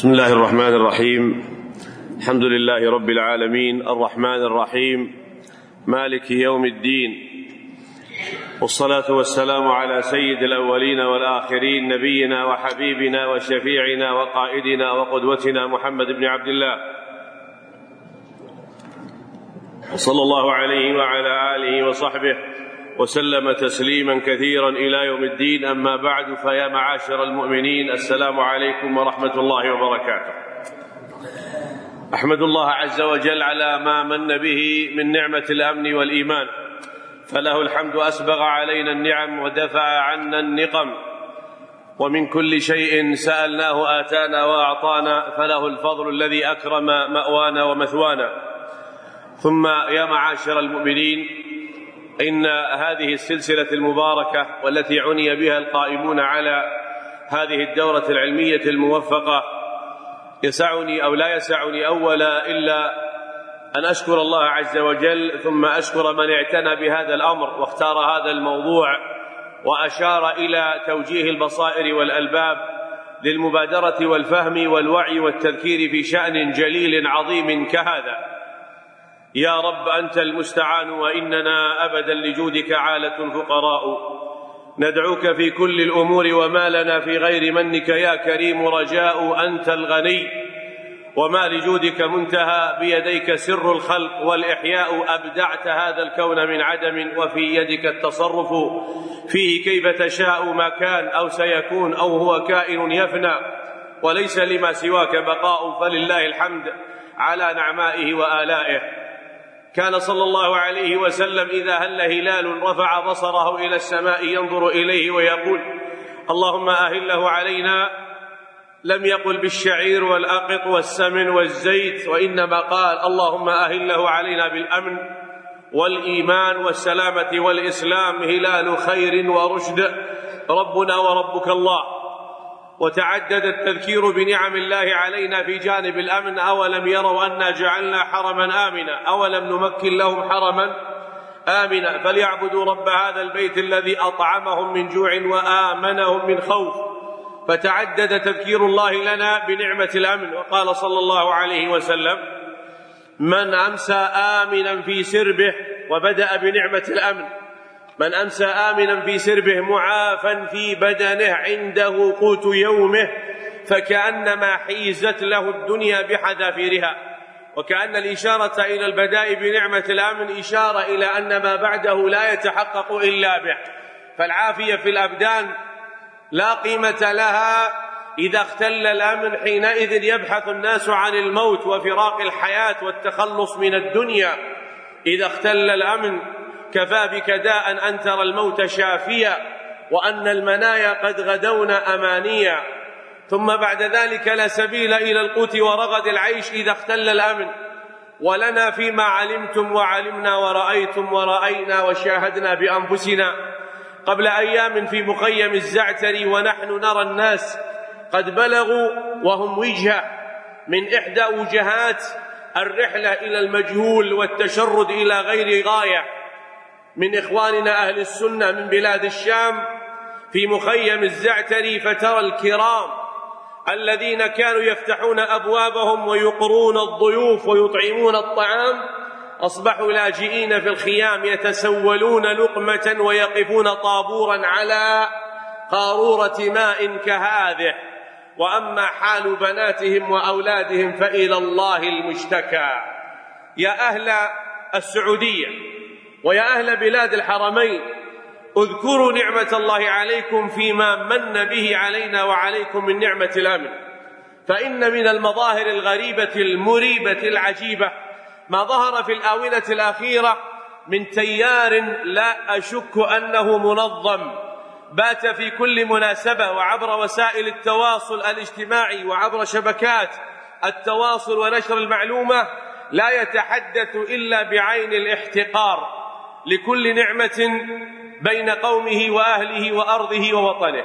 بسم الله الرحمن الرحيم. الحمد لله رب العالمين الرحمن الرحيم مالك يوم الدين، والصلاة والسلام على سيد الأولين والآخرين نبينا وحبيبنا وشفيعنا وقائدنا وقدوتنا محمد بن عبد الله، وصلى الله عليه وعلى آله وصحبه وسلم تسليما كثيرا إلى يوم الدين. أما بعد، فيا معاشر المؤمنين، السلام عليكم ورحمة الله وبركاته. أحمد الله عز وجل على ما من به من نعمة الأمن والإيمان، فله الحمد أسبغ علينا النعم ودفع عنا النقم، ومن كل شيء سألناه آتانا وأعطانا، فله الفضل الذي أكرم مأوانا ومثوانا. ثم يا معاشر المؤمنين، إن هذه السلسلة المباركة والتي عني بها القائمون على هذه الدورة العلمية الموفقة يسعني أو لا يسعني أولا إلا أن أشكر الله عز وجل، ثم أشكر من اعتنى بهذا الأمر واختار هذا الموضوع وأشار إلى توجيه البصائر والألباب للمبادرة والفهم والوعي والتذكير في شأن جليل عظيم كهذا. يا رب أنت المستعان، وإننا أبدا لجودك عالة فقراء، ندعوك في كل الأمور وما لنا في غير منك يا كريم رجاء. أنت الغني وما لجودك منتهى، بيديك سر الخلق والإحياء، أبدعت هذا الكون من عدم وفي يدك التصرف فيه كيف تشاء، ما كان أو سيكون أو هو كائن يفنى، وليس لما سواك بقاء، فلله الحمد على نعمائه وآلائه. كان صلى الله عليه وسلم إذا هل هلال رفع بصره إلى السماء ينظر إليه ويقول اللهم أهله علينا، لم يقل بالشعير والأقط والسمن والزيت، وإنما قال اللهم أهله علينا بالأمن والإيمان والسلامة والإسلام، هلال خير ورشد ربنا وربك الله. وتعدد التذكير بنعم الله علينا في جانب الأمن. أولم يروا أنا جعلنا حرما آمنا، أولم نمكن لهم حرما آمنا فليعبدوا رب هذا البيت الذي أطعمهم من جوع وآمنهم من خوف. فتعدد تذكير الله لنا بنعمة الأمن. وقال صلى الله عليه وسلم من أمسى آمنا في سربه، وبدأ بنعمة الأمن، من أمسى آمنا في سربه معافا في بدنه عنده قوت يومه، فكأنما حيزت له الدنيا بحذافيرها. وكأن الإشارة إلى البداء بنعمة الأمن إشارة إلى أن ما بعده لا يتحقق إلا به. فالعافية في الأبدان لا قيمة لها إذا اختل الأمن، حينئذ يبحث الناس عن الموت وفراق الحياة والتخلص من الدنيا. إذا اختل الأمن كفى بك داء أن ترى الموت شافيا، وأن المنايا قد غدون أمانيا. ثم بعد ذلك لا سبيل إلى القوت ورغد العيش إذا اختل الأمن. ولنا فيما علمتم وعلمنا ورأيتم ورأينا وشاهدنا بأنفسنا قبل أيام في مخيم الزعتر، ونحن نرى الناس قد بلغوا وهم وجهة من إحدى وجهات الرحلة إلى المجهول والتشرد إلى غير غاية، من إخواننا أهل السنة من بلاد الشام في مخيم الزعتر. فترى الكرام الذين كانوا يفتحون أبوابهم ويقرون الضيوف ويطعمون الطعام أصبحوا لاجئين في الخيام، يتسولون لقمة ويقفون طابورا على قارورة ماء كهذه. وأما حال بناتهم وأولادهم فإلى الله المشتكى. يا أهل السعودية ويا أهل بلاد الحرمين، اذكروا نعمة الله عليكم فيما من به علينا وعليكم من نعمة الأمن. فإن من المظاهر الغريبة المريبة العجيبة ما ظهر في الآونة الأخيرة من تيار لا أشك أنه منظم، بات في كل مناسبة وعبر وسائل التواصل الاجتماعي وعبر شبكات التواصل ونشر المعلومة لا يتحدث إلا بعين الاحتقار لكل نعمة بين قومه وأهله وأرضه ووطنه،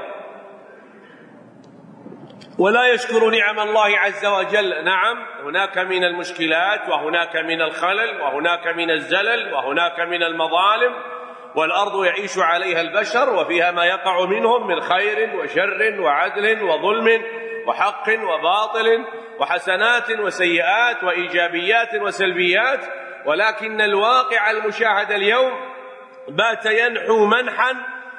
ولا يشكر نعم الله عز وجل. نعم، هناك من المشكلات وهناك من الخلل وهناك من الزلل وهناك من المظالم، والأرض يعيش عليها البشر وفيها ما يقع منهم من خير وشر وعدل وظلم وحق وباطل وحسنات وسيئات وإيجابيات وسلبيات، ولكن الواقع المشاهد اليوم بات ينحو منحا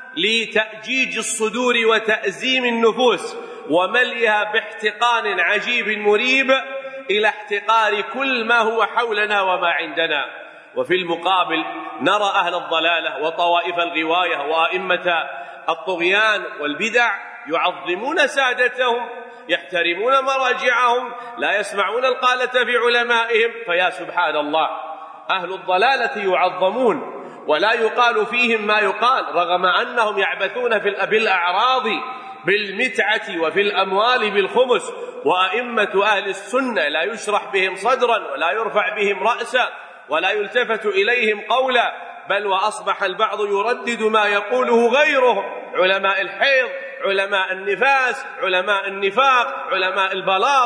لتأجيج الصدور وتأزيم النفوس وملئها باحتقان عجيب مريب إلى احتقار كل ما هو حولنا وما عندنا. وفي المقابل نرى أهل الضلالة وطوائف الغواية وأئمة الطغيان والبدع يعظمون سادتهم، يحترمون مراجعهم، لا يسمعون القالة في علمائهم. فيا سبحان الله، أهل الضلالة يعظمون ولا يقال فيهم ما يقال، رغم أنهم يعبثون بالأعراض بالمتعة وفي الأموال بالخمس. وأئمة أهل السنة لا يشرح بهم صدرا ولا يرفع بهم رأسا ولا يلتفت إليهم قولا، بل وأصبح البعض يردد ما يقوله غيرهم: علماء الحيض، علماء النفاس، علماء النفاق، علماء البلاط،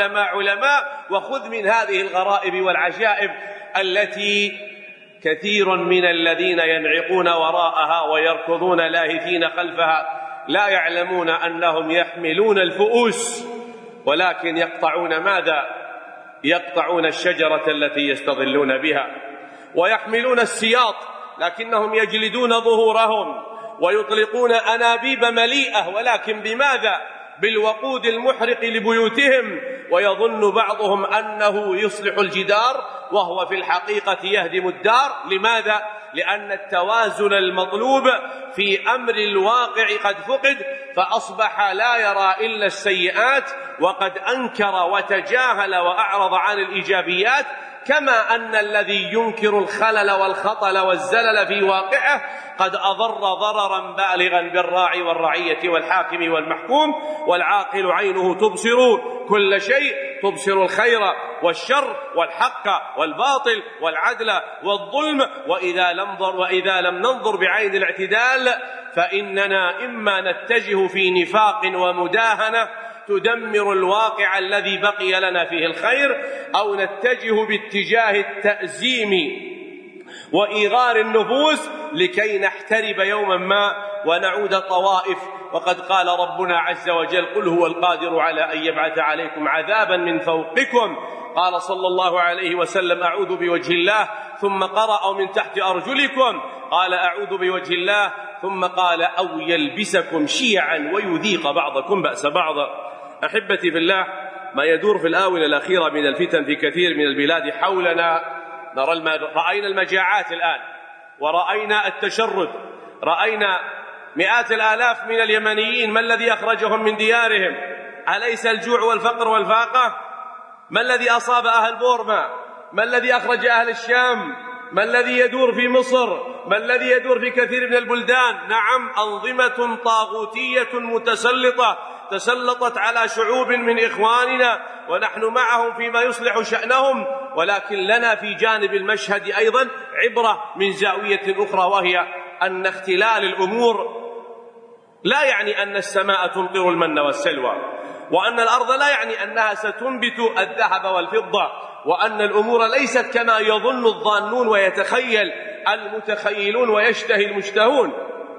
علماء. وخذ من هذه الغرائب والعجائب التي كثير من الذين ينعقون وراءها ويركضون لاهثين خلفها لا يعلمون أنهم يحملون الفؤوس، ولكن يقطعون ماذا؟ يقطعون الشجرة التي يستظلون بها، ويحملون السياط لكنهم يجلدون ظهورهم ويطلقون أنابيب مليئة، ولكن بماذا؟ بالوقود المحرق لبيوتهم. ويظن بعضهم أنه يصلح الجدار وهو في الحقيقة يهدم الدار. لماذا؟ لأن التوازن المطلوب في أمر الواقع قد فقد، فأصبح لا يرى إلا السيئات، وقد أنكر وتجاهل وأعرض عن الإيجابيات. كما أن الذي ينكر الخلل والخطل والزلل في واقعه قد أضر ضررا بالغا بالراعي والرعية والحاكم والمحكوم. والعاقل عينه تبصر كل شيء، تبصر الخير والشر والحق والباطل والعدل والظلم. وإذا لم ننظر بعين الاعتدال فإننا إما نتجه في نفاق ومداهنة تدمر الواقع الذي بقي لنا فيه الخير، أو نتجه باتجاه التأزيم وإيغار النفوس لكي نحترب يوما ما ونعود طوائف. وقد قال ربنا عز وجل: قل هو القادر على أن يبعث عليكم عذابا من فوقكم. قال صلى الله عليه وسلم: أعوذ بوجه الله، ثم قرأ من تحت أرجلكم، قال: أعوذ بوجه الله، ثم قال: أو يلبسكم شيعا ويذيق بعضكم بأس بعض. أحبتي بالله، ما يدور في الآونة الأخيرة من الفتن في كثير من البلاد حولنا، رأينا المجاعات الآن، ورأينا التشرد، رأينا مئات الآلاف من اليمنيين. ما الذي أخرجهم من ديارهم؟ أليس الجوع والفقر والفاقة؟ ما الذي أصاب أهل بورما؟ ما الذي أخرج أهل الشام؟ ما الذي يدور في مصر؟ ما الذي يدور في كثير من البلدان؟ نعم، أنظمة طاغوتية متسلطة تسلطت على شعوب من إخواننا، ونحن معهم فيما يصلح شأنهم. ولكن لنا في جانب المشهد أيضا عبرة من زاوية أخرى، وهي أن اختلال الأمور لا يعني أن السماء تمطر المن والسلوى، وأن الأرض لا يعني أنها ستنبت الذهب والفضة، وأن الأمور ليست كما يظن الظانون ويتخيل المتخيلون ويشتهي المشتهون.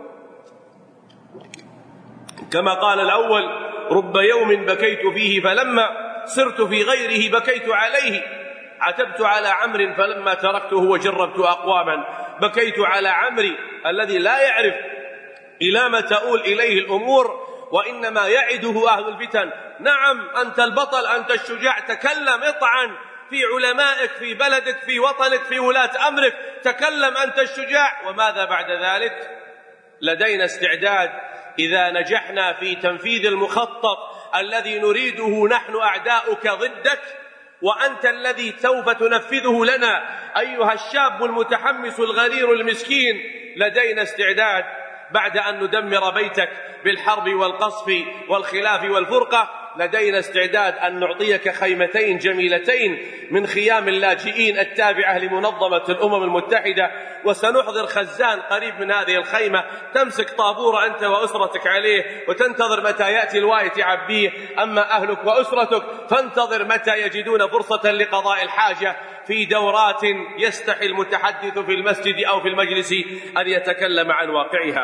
كما قال الأول: رب يوم بكيت فيه فلما صرت في غيره بكيت عليه، عتبت على عمرو فلما تركته وجربت أقواما. بكيت على عمرو الذي لا يعرف إلى ما تؤول إليه الأمور، وإنما يعده أهل الفتن: نعم أنت البطل، أنت الشجاع، تكلم، اطعن في علمائك، في بلدك، في وطنك، في ولاة أمرك، تكلم، أنت الشجاع. وماذا بعد ذلك؟ لدينا استعداد إذا نجحنا في تنفيذ المخطط الذي نريده نحن أعداؤك ضدك، وأنت الذي سوف تنفذه لنا أيها الشاب المتحمس الغرير المسكين. لدينا استعداد بعد أن ندمر بيتك بالحرب والقصف والخلاف والفرقة، لدينا استعداد أن نعطيك خيمتين جميلتين من خيام اللاجئين التابعة لمنظمة الأمم المتحدة، وسنحضر خزان قريب من هذه الخيمة تمسك طابور أنت وأسرتك عليه وتنتظر متى يأتي الواي تعبيه. أما أهلك وأسرتك فانتظر متى يجدون فرصة لقضاء الحاجة في دورات يستحي المتحدث في المسجد أو في المجلس أن يتكلم عن واقعها.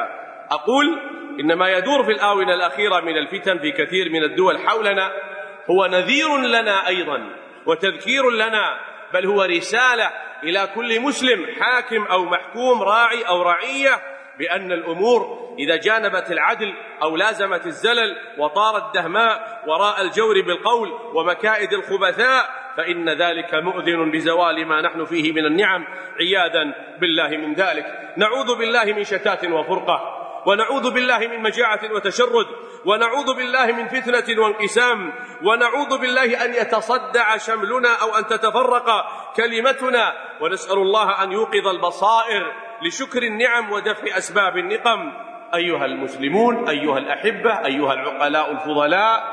أقول إن ما يدور في الآونة الأخيرة من الفتن في كثير من الدول حولنا هو نذير لنا أيضا وتذكير لنا، بل هو رسالة إلى كل مسلم حاكم أو محكوم، راعي أو رعية، بأن الأمور إذا جانبت العدل أو لازمت الزلل وطارت دهماء وراء الجور بالقول ومكائد الخبثاء فإن ذلك مؤذن بزوال ما نحن فيه من النعم، عياذا بالله من ذلك. نعوذ بالله من شتات وفرقة، ونعوذ بالله من مجاعة وتشرد، ونعوذ بالله من فتنة وانقسام، ونعوذ بالله أن يتصدع شملنا أو أن تتفرق كلمتنا، ونسأل الله أن يوقظ البصائر لشكر النعم ودفع أسباب النقم. أيها المسلمون، أيها الأحبة، أيها العقلاء الفضلاء،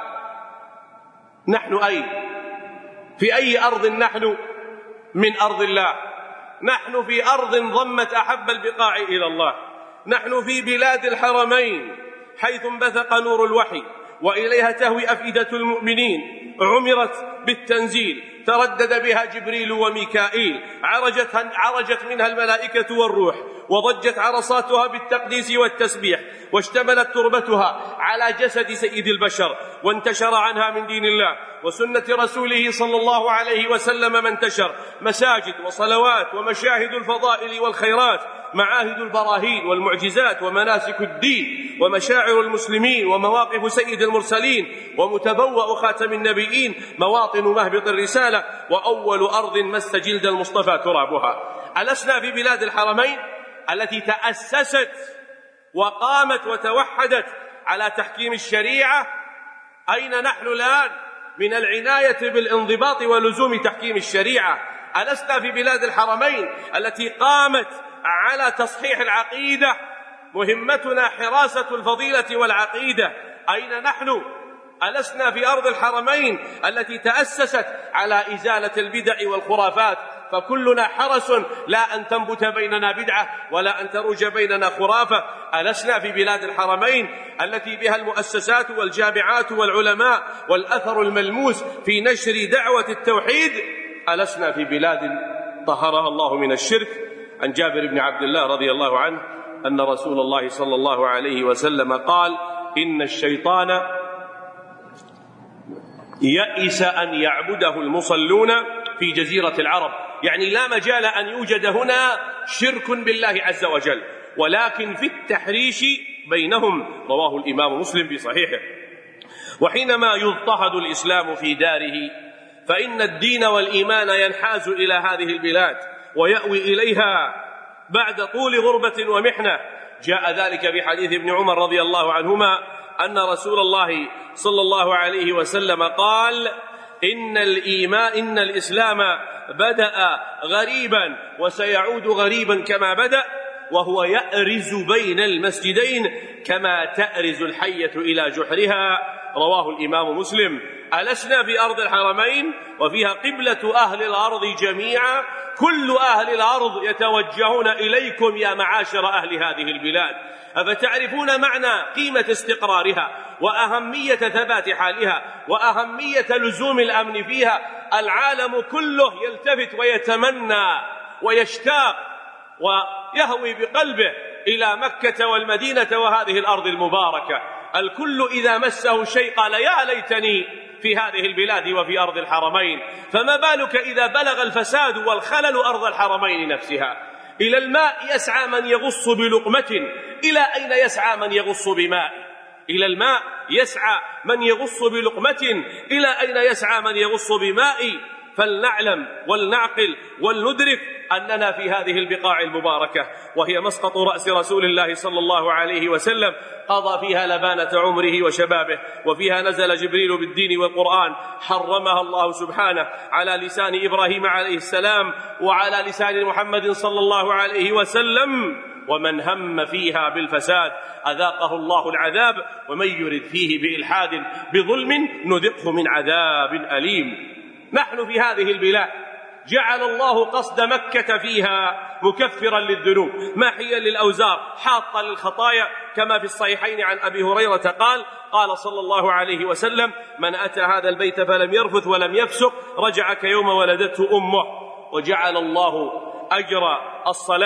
نحن أين؟ في أي أرض نحن من أرض الله؟ نحن في أرض ضمت أحب البقاع إلى الله، نحن في بلاد الحرمين حيث انبثق نور الوحي وإليها تهوي أفئدة المؤمنين، عمرت بالتنزيل، تردد بها جبريل وميكائيل، عرجت منها الملائكة والروح، وضجت عرصاتها بالتقديس والتسبيح، واشتملت تربتها على جسد سيد البشر، وانتشر عنها من دين الله وسنة رسوله صلى الله عليه وسلم ما انتشر مساجد وصلوات ومشاهد الفضائل والخيرات، معاهد البراهين والمعجزات ومناسك الدين ومشاعر المسلمين ومواقف سيد المرسلين ومتبوأ خاتم النبيين، مواطن مهبط الرسالة وأول أرض مس جلد المصطفى ترابها. ألسنا في بلاد الحرمين التي تأسست وقامت وتوحدت على تحكيم الشريعة؟ أين نحن الآن من العناية بالانضباط ولزوم تحكيم الشريعة؟ ألسنا في بلاد الحرمين التي قامت على تصحيح العقيدة؟ مهمتنا حراسة الفضيلة والعقيدة. أين نحن؟ ألسنا في أرض الحرمين التي تأسست على إزالة البدع والخرافات؟ فكلنا حرس لا أن تنبت بيننا بدعة ولا أن تروج بيننا خرافة. ألسنا في بلاد الحرمين التي بها المؤسسات والجامعات والعلماء والأثر الملموس في نشر دعوة التوحيد؟ ألسنا في بلاد طهرها الله من الشرك؟ عن جابر بن عبد الله رضي الله عنه أن رسول الله صلى الله عليه وسلم قال: إن الشيطان يئس أن يعبده المصلون في جزيرة العرب، يعني لا مجال أن يوجد هنا شرك بالله عز وجل، ولكن في التحريش بينهم. رواه الإمام مسلم في صحيحه. وحينما يضطهد الإسلام في داره فإن الدين والإيمان ينحاز إلى هذه البلاد ويأوي إليها بعد طول غربة ومحنة. جاء ذلك بحديث ابن عمر رضي الله عنهما أن رسول الله صلى الله عليه وسلم قال: إن الإسلام بدأ غريبا وسيعود غريبا كما بدأ، وهو يأرز بين المسجدين كما تأرز الحية إلى جحرها. رواه الإمام مسلم. ألسنا في أرض الحرمين وفيها قبلة أهل الأرض جميعا، كل أهل الأرض يتوجهون إليكم يا معاشر أهل هذه البلاد. أفتعرفون معنى قيمة استقرارها وأهمية ثبات حالها وأهمية لزوم الأمن فيها؟ العالم كله يلتفت ويتمنى ويشتاق ويهوي بقلبه إلى مكة والمدينة وهذه الأرض المباركة. الكل إذا مسه شيء قال: يا ليتني في هذه البلاد وفي أرض الحرمين. فما بالك إذا بلغ الفساد والخلل أرض الحرمين نفسها؟ إلى الماء يسعى من يغص بلقمة، إلى أين يسعى من يغص بماء؟ إلى الماء يسعى من يغص بلقمة، إلى أين يسعى من يغص بماء؟ فلنعلم ولنعقل ولندرك أننا في هذه البقاع المباركة، وهي مسقط رأس رسول الله صلى الله عليه وسلم، قضى فيها لبانة عمره وشبابه، وفيها نزل جبريل بالدين والقرآن، حرمها الله سبحانه على لسان إبراهيم عليه السلام وعلى لسان محمد صلى الله عليه وسلم. ومن هم فيها بالفساد أذاقه الله العذاب، ومن يرد فيه بإلحاد بظلم نذقه من عذاب أليم. نحن في هذه البلاد جعل الله قصد مكة فيها مكفرا للذنوب، ماحيا للأوزار، حاطا للخطايا، كما في الصحيحين عن أبي هريرة قال: قال صلى الله عليه وسلم: من أتى هذا البيت فلم يرفث ولم يفسق رجع كيوم ولدته أمه. وجعل الله أجر الصلاة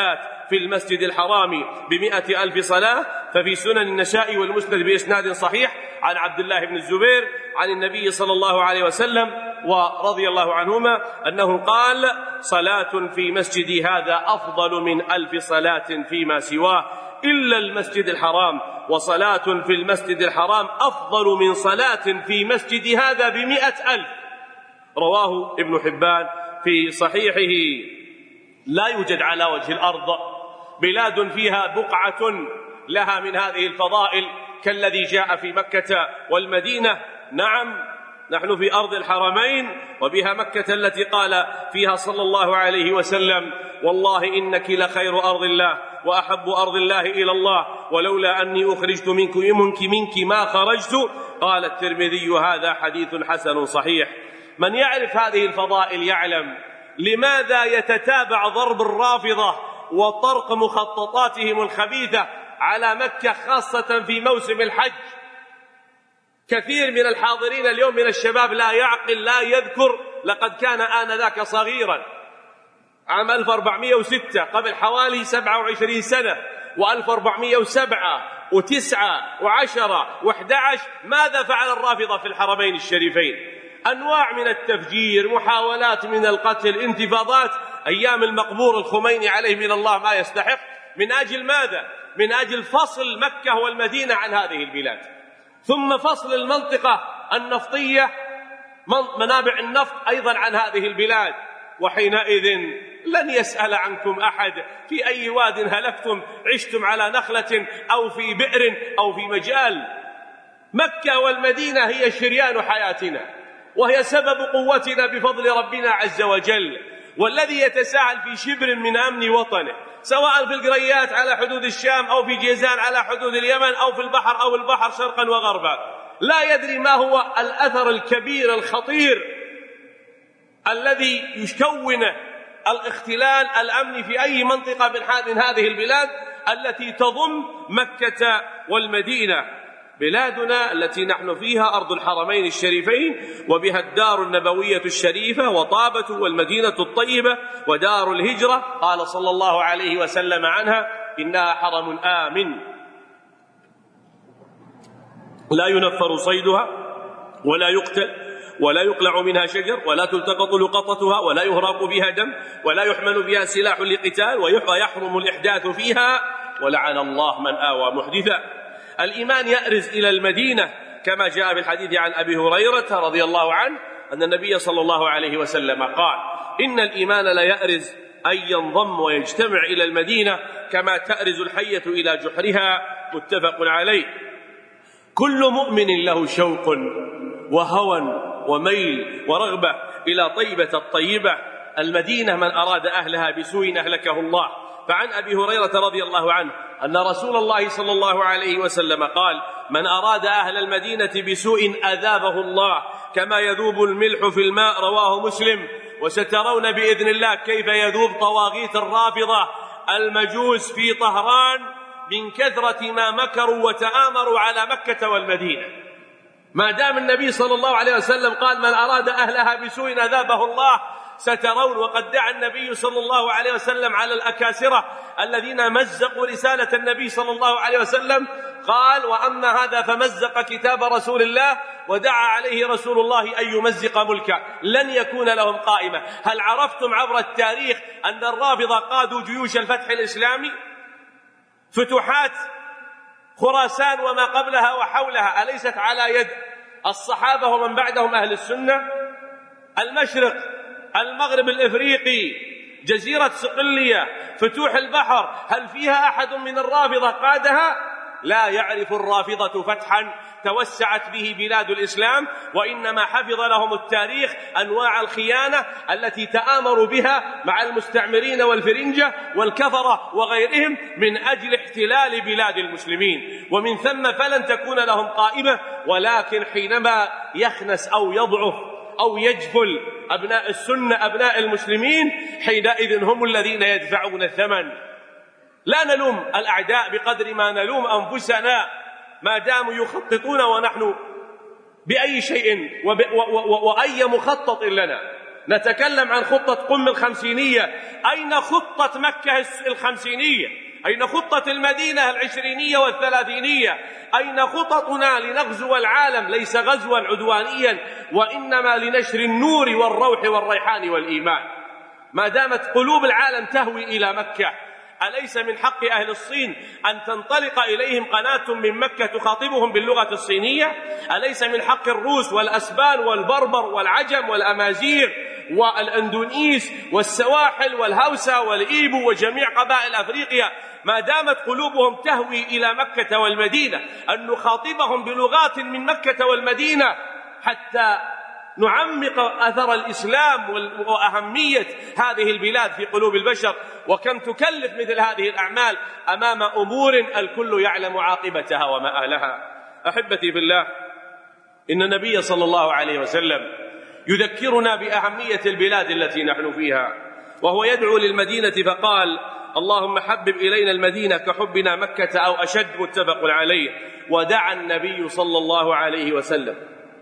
في المسجد الحرام ب100,000 صلاة. ففي سنن النسائي والمسند بإسناد صحيح عن عبد الله بن الزبير عن النبي صلى الله عليه وسلم ورضي الله عنهما أنه قال: صلاة في مسجدي هذا أفضل من 1000 صلاة فيما سواه إلا المسجد الحرام، وصلاة في المسجد الحرام أفضل من صلاة في مسجد هذا ب100,000. رواه ابن حبان في صحيحه. لا يوجد على وجه الأرض بلاد فيها بقعة لها من هذه الفضائل كالذي جاء في مكة والمدينة. نعم، نحن في أرض الحرمين وبها مكة التي قال فيها صلى الله عليه وسلم: والله إنك لخير أرض الله وأحب أرض الله إلى الله، ولولا أني أخرجت منك ما خرجت. قال الترمذي: هذا حديث حسن صحيح. من يعرف هذه الفضائل يعلم لماذا يتتابع ضرب الرافضة وطرق مخططاتهم الخبيثة على مكة خاصة في موسم الحج. كثير من الحاضرين اليوم من الشباب لا يعقل، لا يذكر. لقد كان آنذاك صغيرا عام 1406 قبل حوالي 27 سنة، و1407 و9 و10 و11. ماذا فعل الرافضة في الحرمين الشريفين؟ أنواع من التفجير، محاولات من القتل، انتفاضات. أيام المقبور الخميني عليه من الله ما يستحق. من أجل ماذا؟ من أجل فصل مكة والمدينة عن هذه البلاد، ثم فصل المنطقة النفطية منابع النفط أيضا عن هذه البلاد. وحينئذ لن يسأل عنكم أحد في أي واد هلكتم، عشتم على نخلة أو في بئر أو في مجال. مكة والمدينة هي شريان حياتنا، وهي سبب قوتنا بفضل ربنا عز وجل. والذي يتساهل في شبر من أمن وطنه، سواء في القريات على حدود الشام أو في جيزان على حدود اليمن أو في البحر أو البحر شرقا وغربا، لا يدري ما هو الأثر الكبير الخطير الذي يكون الاختلال الأمني في أي منطقة من هذه البلاد التي تضم مكة والمدينة. بلادنا التي نحن فيها أرض الحرمين الشريفين، وبها الدار النبوية الشريفة وطابة والمدينة الطيبة ودار الهجرة. قال صلى الله عليه وسلم عنها: إنها حرم آمن لا ينفر صيدها ولا يقتل ولا يقلع منها شجر ولا تلتقط لقطتها ولا يهراق فيها دم ولا يحمل فيها سلاح لقتال ويحرم الإحداث فيها، ولعن الله من آوى محدثا. الإيمان يأرز إلى المدينة كما جاء في الحديث عن أبي هريرة رضي الله عنه أن النبي صلى الله عليه وسلم قال: إن الإيمان لا يأرز أن ينضم ويجتمع إلى المدينة كما تأرز الحية إلى جحرها. متفق عليه. كل مؤمن له شوق وهوى وميل ورغبة إلى طيبة الطيبة. المدينة من أراد أهلها بسوء أهلكه الله. فعن أبي هريرة رضي الله عنه أن رسول الله صلى الله عليه وسلم قال: من أراد أهل المدينة بسوء أذابه الله كما يذوب الملح في الماء. رواه مسلم. وسترون بإذن الله كيف يذوب طواغيت الرافضة المجوس في طهران من كثرة ما مكروا وتآمروا على مكة والمدينة. ما دام النبي صلى الله عليه وسلم قال: من أراد أهلها بسوء أذابه الله، سترون. وقد دعا النبي صلى الله عليه وسلم على الأكاسرة الذين مزقوا رسالة النبي صلى الله عليه وسلم. قال: وأما هذا فمزق كتاب رسول الله، ودعا عليه رسول الله أن يمزق ملكه، لن يكون لهم قائمة. هل عرفتم عبر التاريخ أن الرافضة قادوا جيوش الفتح الإسلامي؟ فتوحات خراسان وما قبلها وحولها أليست على يد الصحابة ومن بعدهم أهل السنة؟ المشرق، المغرب الإفريقي، جزيرة صقلية، فتوح البحر، هل فيها أحد من الرافضة قادها؟ لا يعرف الرافضة فتحا توسعت به بلاد الإسلام، وإنما حفظ لهم التاريخ أنواع الخيانة التي تآمروا بها مع المستعمرين والفرنجة والكفرة وغيرهم من أجل احتلال بلاد المسلمين. ومن ثم فلن تكون لهم قائمة. ولكن حينما يخنس أو يضعف أو يجفل أبناء السنة أبناء المسلمين، حينئذ هم الذين يدفعون الثمن. لا نلوم الأعداء بقدر ما نلوم أنفسنا ما داموا يخططون ونحن بأي شيء وأي مخطط لنا. نتكلم عن خطة قم الخمسينية. أين خطة مكة الخمسينية؟ أين خطة المدينة العشرينية والثلاثينية؟ أين خططنا لنغزو العالم؟ ليس غزوا عدوانيا، وإنما لنشر النور والروح والريحان والإيمان. ما دامت قلوب العالم تهوي إلى مكة، أليس من حق أهل الصين أن تنطلق إليهم قناة من مكة تخاطبهم باللغة الصينية؟ أليس من حق الروس والأسبان والبربر والعجم والأمازيغ والأندونيس والسواحل والهوسة والإيبو وجميع قبائل أفريقيا، ما دامت قلوبهم تهوي إلى مكة والمدينة، أن نخاطبهم بلغات من مكة والمدينة حتى نعمق أثر الإسلام وأهمية هذه البلاد في قلوب البشر؟ وكم تكلف مثل هذه الأعمال أمام أمور الكل يعلم عاقبتها ومآلها. أحبتي في الله، إن النبي صلى الله عليه وسلم يذكرنا بأهمية البلاد التي نحن فيها، وهو يدعو للمدينة فقال: اللهم حبب إلينا المدينة كحبنا مكة أو أشد، متفق عليه. ودعا النبي صلى الله عليه وسلم،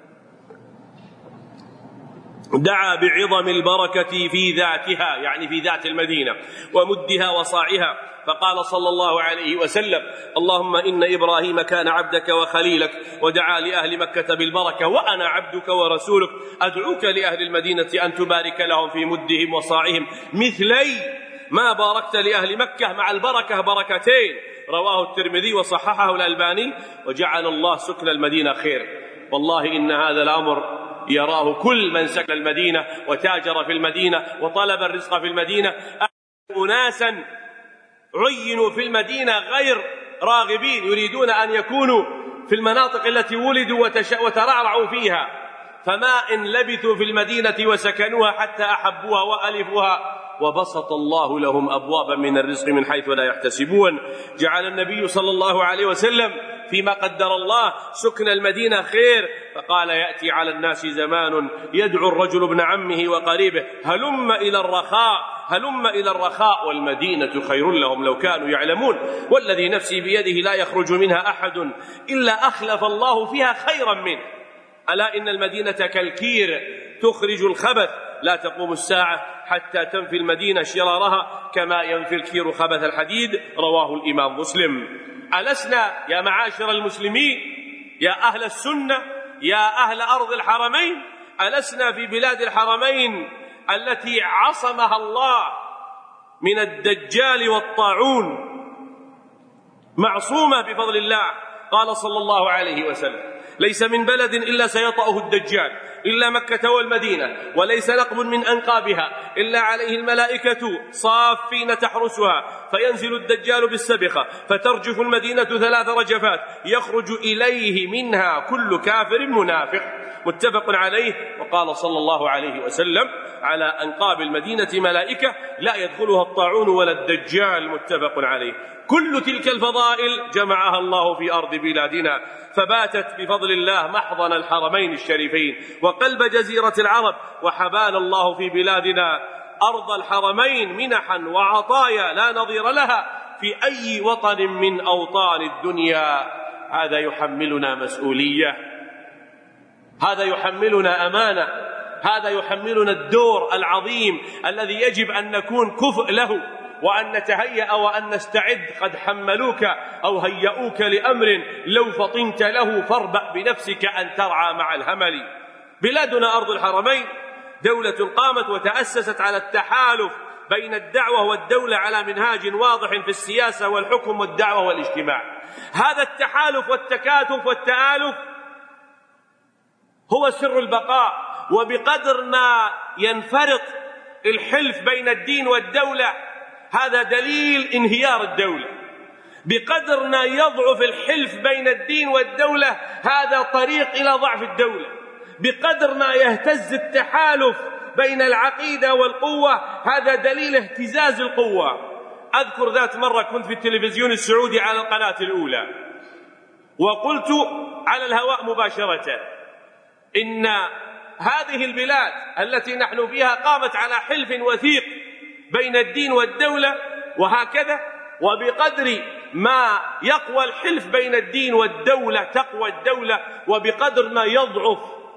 دعا بعظم البركة في ذاتها، يعني في ذات المدينة، ومدها وصاعها، فقال صلى الله عليه وسلم: اللهم إن إبراهيم كان عبدك وخليلك ودعا لأهل مكة بالبركة، وأنا عبدك ورسولك أدعوك لأهل المدينة أن تبارك لهم في مدهم وصاعهم مثلي ما باركت لأهل مكة، مع البركة بركتين. رواه الترمذي وصححه الألباني. وجعل الله سكن المدينة خير. والله إن هذا الأمر يراه كل من سكن المدينة وتاجر في المدينة وطلب الرزق في المدينة. أناسا عينوا في المدينة غير راغبين، يريدون أن يكونوا في المناطق التي ولدوا وترعرعوا فيها، فما إن لبثوا في المدينة وسكنوها حتى أحبوها وألفوها، وبسط الله لهم أبوابا من الرزق من حيث لا يحتسبون. جعل النبي صلى الله عليه وسلم فيما قدر الله سكن المدينة خير، فقال: يأتي على الناس زمان يدعو الرجل ابن عمه وقريبه هلم إلى الرخاء، هلم إلى الرخاء، والمدينة خير لهم لو كانوا يعلمون. والذي نفسي بيده لا يخرج منها أحد إلا أخلف الله فيها خيرا منه. ألا إن المدينة كالكير تخرج الخبث، لا تقوم الساعة حتى تنفي المدينة شرارها كما ينفي الكير خبث الحديد. رواه الإمام مسلم. ألسنا يا معاشر المسلمين، يا أهل السنة، يا أهل أرض الحرمين، ألسنا في بلاد الحرمين التي عصمها الله من الدجال والطاعون، معصومة بفضل الله؟ قال صلى الله عليه وسلم: ليس من بلد إلا سيطأه الدجال إلا مكة والمدينة، وليس نقب من أنقابها إلا عليه الملائكة صافين تحرسها، فينزل الدجال بالسبخة فترجف المدينة 3 رجفات يخرج إليه منها كل كافر منافق. متفق عليه. وقال صلى الله عليه وسلم: على أنقاب المدينة ملائكة لا يدخلها الطاعون ولا الدجال. متفق عليه. كل تلك الفضائل جمعها الله في أرض بلادنا، فباتت بفضل الله محضن الحرمين الشريفين وقلب جزيرة العرب. وحبانا الله في بلادنا أرض الحرمين منحا وعطايا لا نظير لها في أي وطن من أوطان الدنيا. هذا يحملنا مسؤولية، هذا يحملنا أمانة، هذا يحملنا الدور العظيم الذي يجب أن نكون كفء له، وأن نتهيأ وأن نستعد. قد حملوك أو هيئوك لأمر لو فطنت له فاربأ بنفسك أن ترعى مع الهمل. بلادنا أرض الحرمين دولة قامت وتأسست على التحالف بين الدعوة والدولة على منهاج واضح في السياسة والحكم والدعوة والاجتماع. هذا التحالف والتكاتف والتآلف هو سر البقاء. وبقدر ما ينفرط الحلف بين الدين والدولة هذا دليل انهيار الدولة. بقدر ما يضعف الحلف بين الدين والدولة هذا طريق إلى ضعف الدولة. بقدر ما يهتز التحالف بين العقيدة والقوة هذا دليل اهتزاز القوة. أذكر ذات مرة كنت في التلفزيون السعودي على القناة الأولى، وقلت على الهواء مباشرة إن هذه البلاد التي نحن فيها قامت على حلف وثيق بين الدين والدولة، وهكذا وبقدر ما يقوى الحلف بين الدين والدولة تقوى الدولة، وبقدر ما يضعف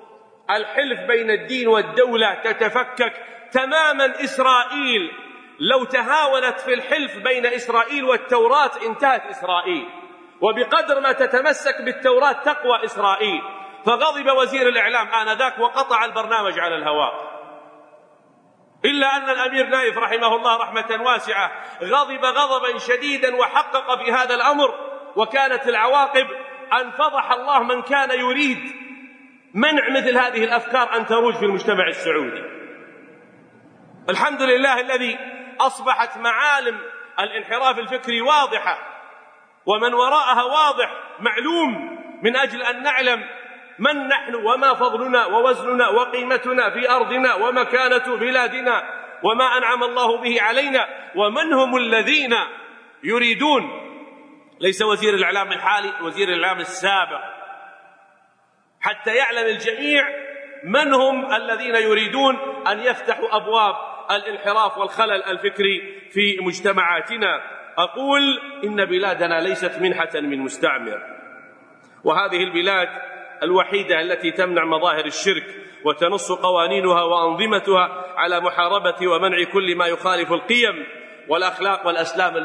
الحلف بين الدين والدولة تتفكك تماما. إسرائيل لو تهاونت في الحلف بين إسرائيل والتوراة انتهت إسرائيل، وبقدر ما تتمسك بالتوراة تقوى إسرائيل. فغضب وزير الإعلام آنذاك وقطع البرنامج على الهواء، إلا أن الأمير نايف رحمه الله رحمة واسعة غضب غضبا شديدا وحقق في هذا الأمر، وكانت العواقب أن فضح الله من كان يريد منع مثل هذه الأفكار أن تروج في المجتمع السعودي. الحمد لله الذي أصبحت معالم الانحراف الفكري واضحة ومن وراءها واضح معلوم، من أجل أن نعلم من نحن وما فضلنا ووزننا وقيمتنا في أرضنا ومكانة بلادنا وما أنعم الله به علينا، ومن هم الذين يريدون، ليس وزير الإعلام الحالي، وزير الإعلام السابق، حتى يعلم الجميع من هم الذين يريدون أن يفتحوا أبواب الانحراف والخلل الفكري في مجتمعاتنا. أقول إن بلادنا ليست منحة من مستعمر، وهذه البلاد الوحيدة التي تمنع مظاهر الشرك وتنص قوانينها وأنظمتها على محاربة ومنع كل ما يخالف القيم والأخلاق والأسلام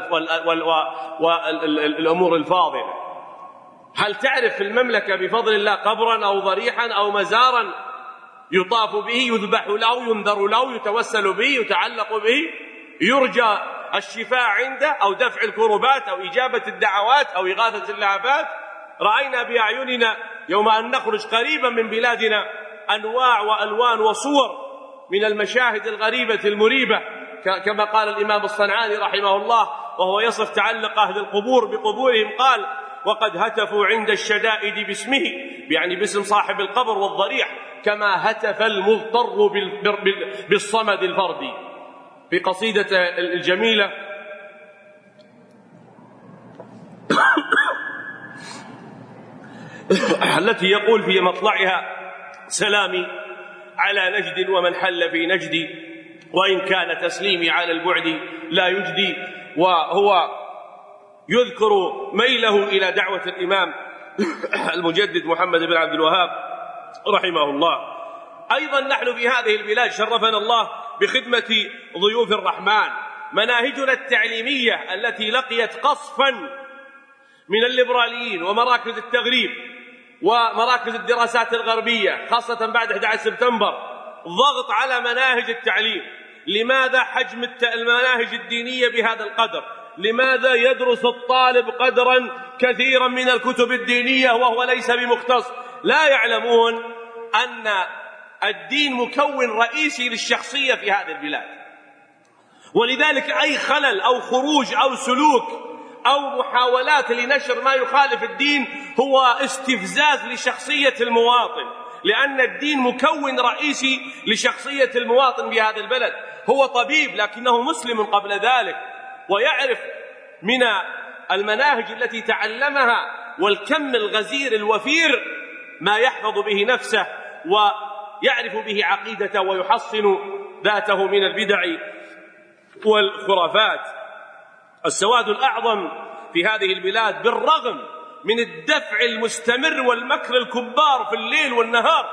والأمور الفاضلة. هل تعرف في المملكة بفضل الله قبرا أو ضريحا أو مزارا يطاف به، يذبح له، ينذر له، يتوسل به، يتعلق به، يرجى الشفاء عنده أو دفع الكربات أو إجابة الدعوات أو إغاثة اللهفات؟ رأينا بأعيننا يوم أن نخرج قريبا من بلادنا أنواع وألوان وصور من المشاهد الغريبة المريبة، كما قال الإمام الصنعاني رحمه الله وهو يصف تعلق أهل القبور بقبورهم، قال: وقد هتفوا عند الشدائد باسمه، يعني باسم صاحب القبر والضريح، كما هتف المضطر بالصمد الفردي. في قصيدة الجميلة التي يقول في مطلعها: سلامي على نجد ومن حل في نجدي، وإن كان تسليمي على البعد لا يجدي. وهو يذكر ميله إلى دعوة الإمام المجدد محمد بن عبد الوهاب رحمه الله. أيضا نحن في هذه البلاد شرفنا الله بخدمة ضيوف الرحمن. مناهجنا التعليمية التي لقيت قصفا من الليبراليين ومراكز التغريب ومراكز الدراسات الغربية، خاصة بعد 11 سبتمبر، ضغط على مناهج التعليم. لماذا حجم المناهج الدينية بهذا القدر؟ لماذا يدرس الطالب قدرا كثيرا من الكتب الدينية وهو ليس بمختص؟ لا يعلمون أن الدين مكون رئيسي للشخصية في هذه البلاد، ولذلك أي خلل أو خروج أو سلوك أو محاولات لنشر ما يخالف الدين هو استفزاز لشخصية المواطن، لأن الدين مكون رئيسي لشخصية المواطن بهذا البلد. هو طبيب لكنه مسلم قبل ذلك، ويعرف من المناهج التي تعلمها والكم الغزير الوفير ما يحفظ به نفسه ويعرف به عقيدته ويحصن ذاته من البدع والخرافات. السواد الأعظم في هذه البلاد بالرغم من الدفع المستمر والمكر الكبار في الليل والنهار،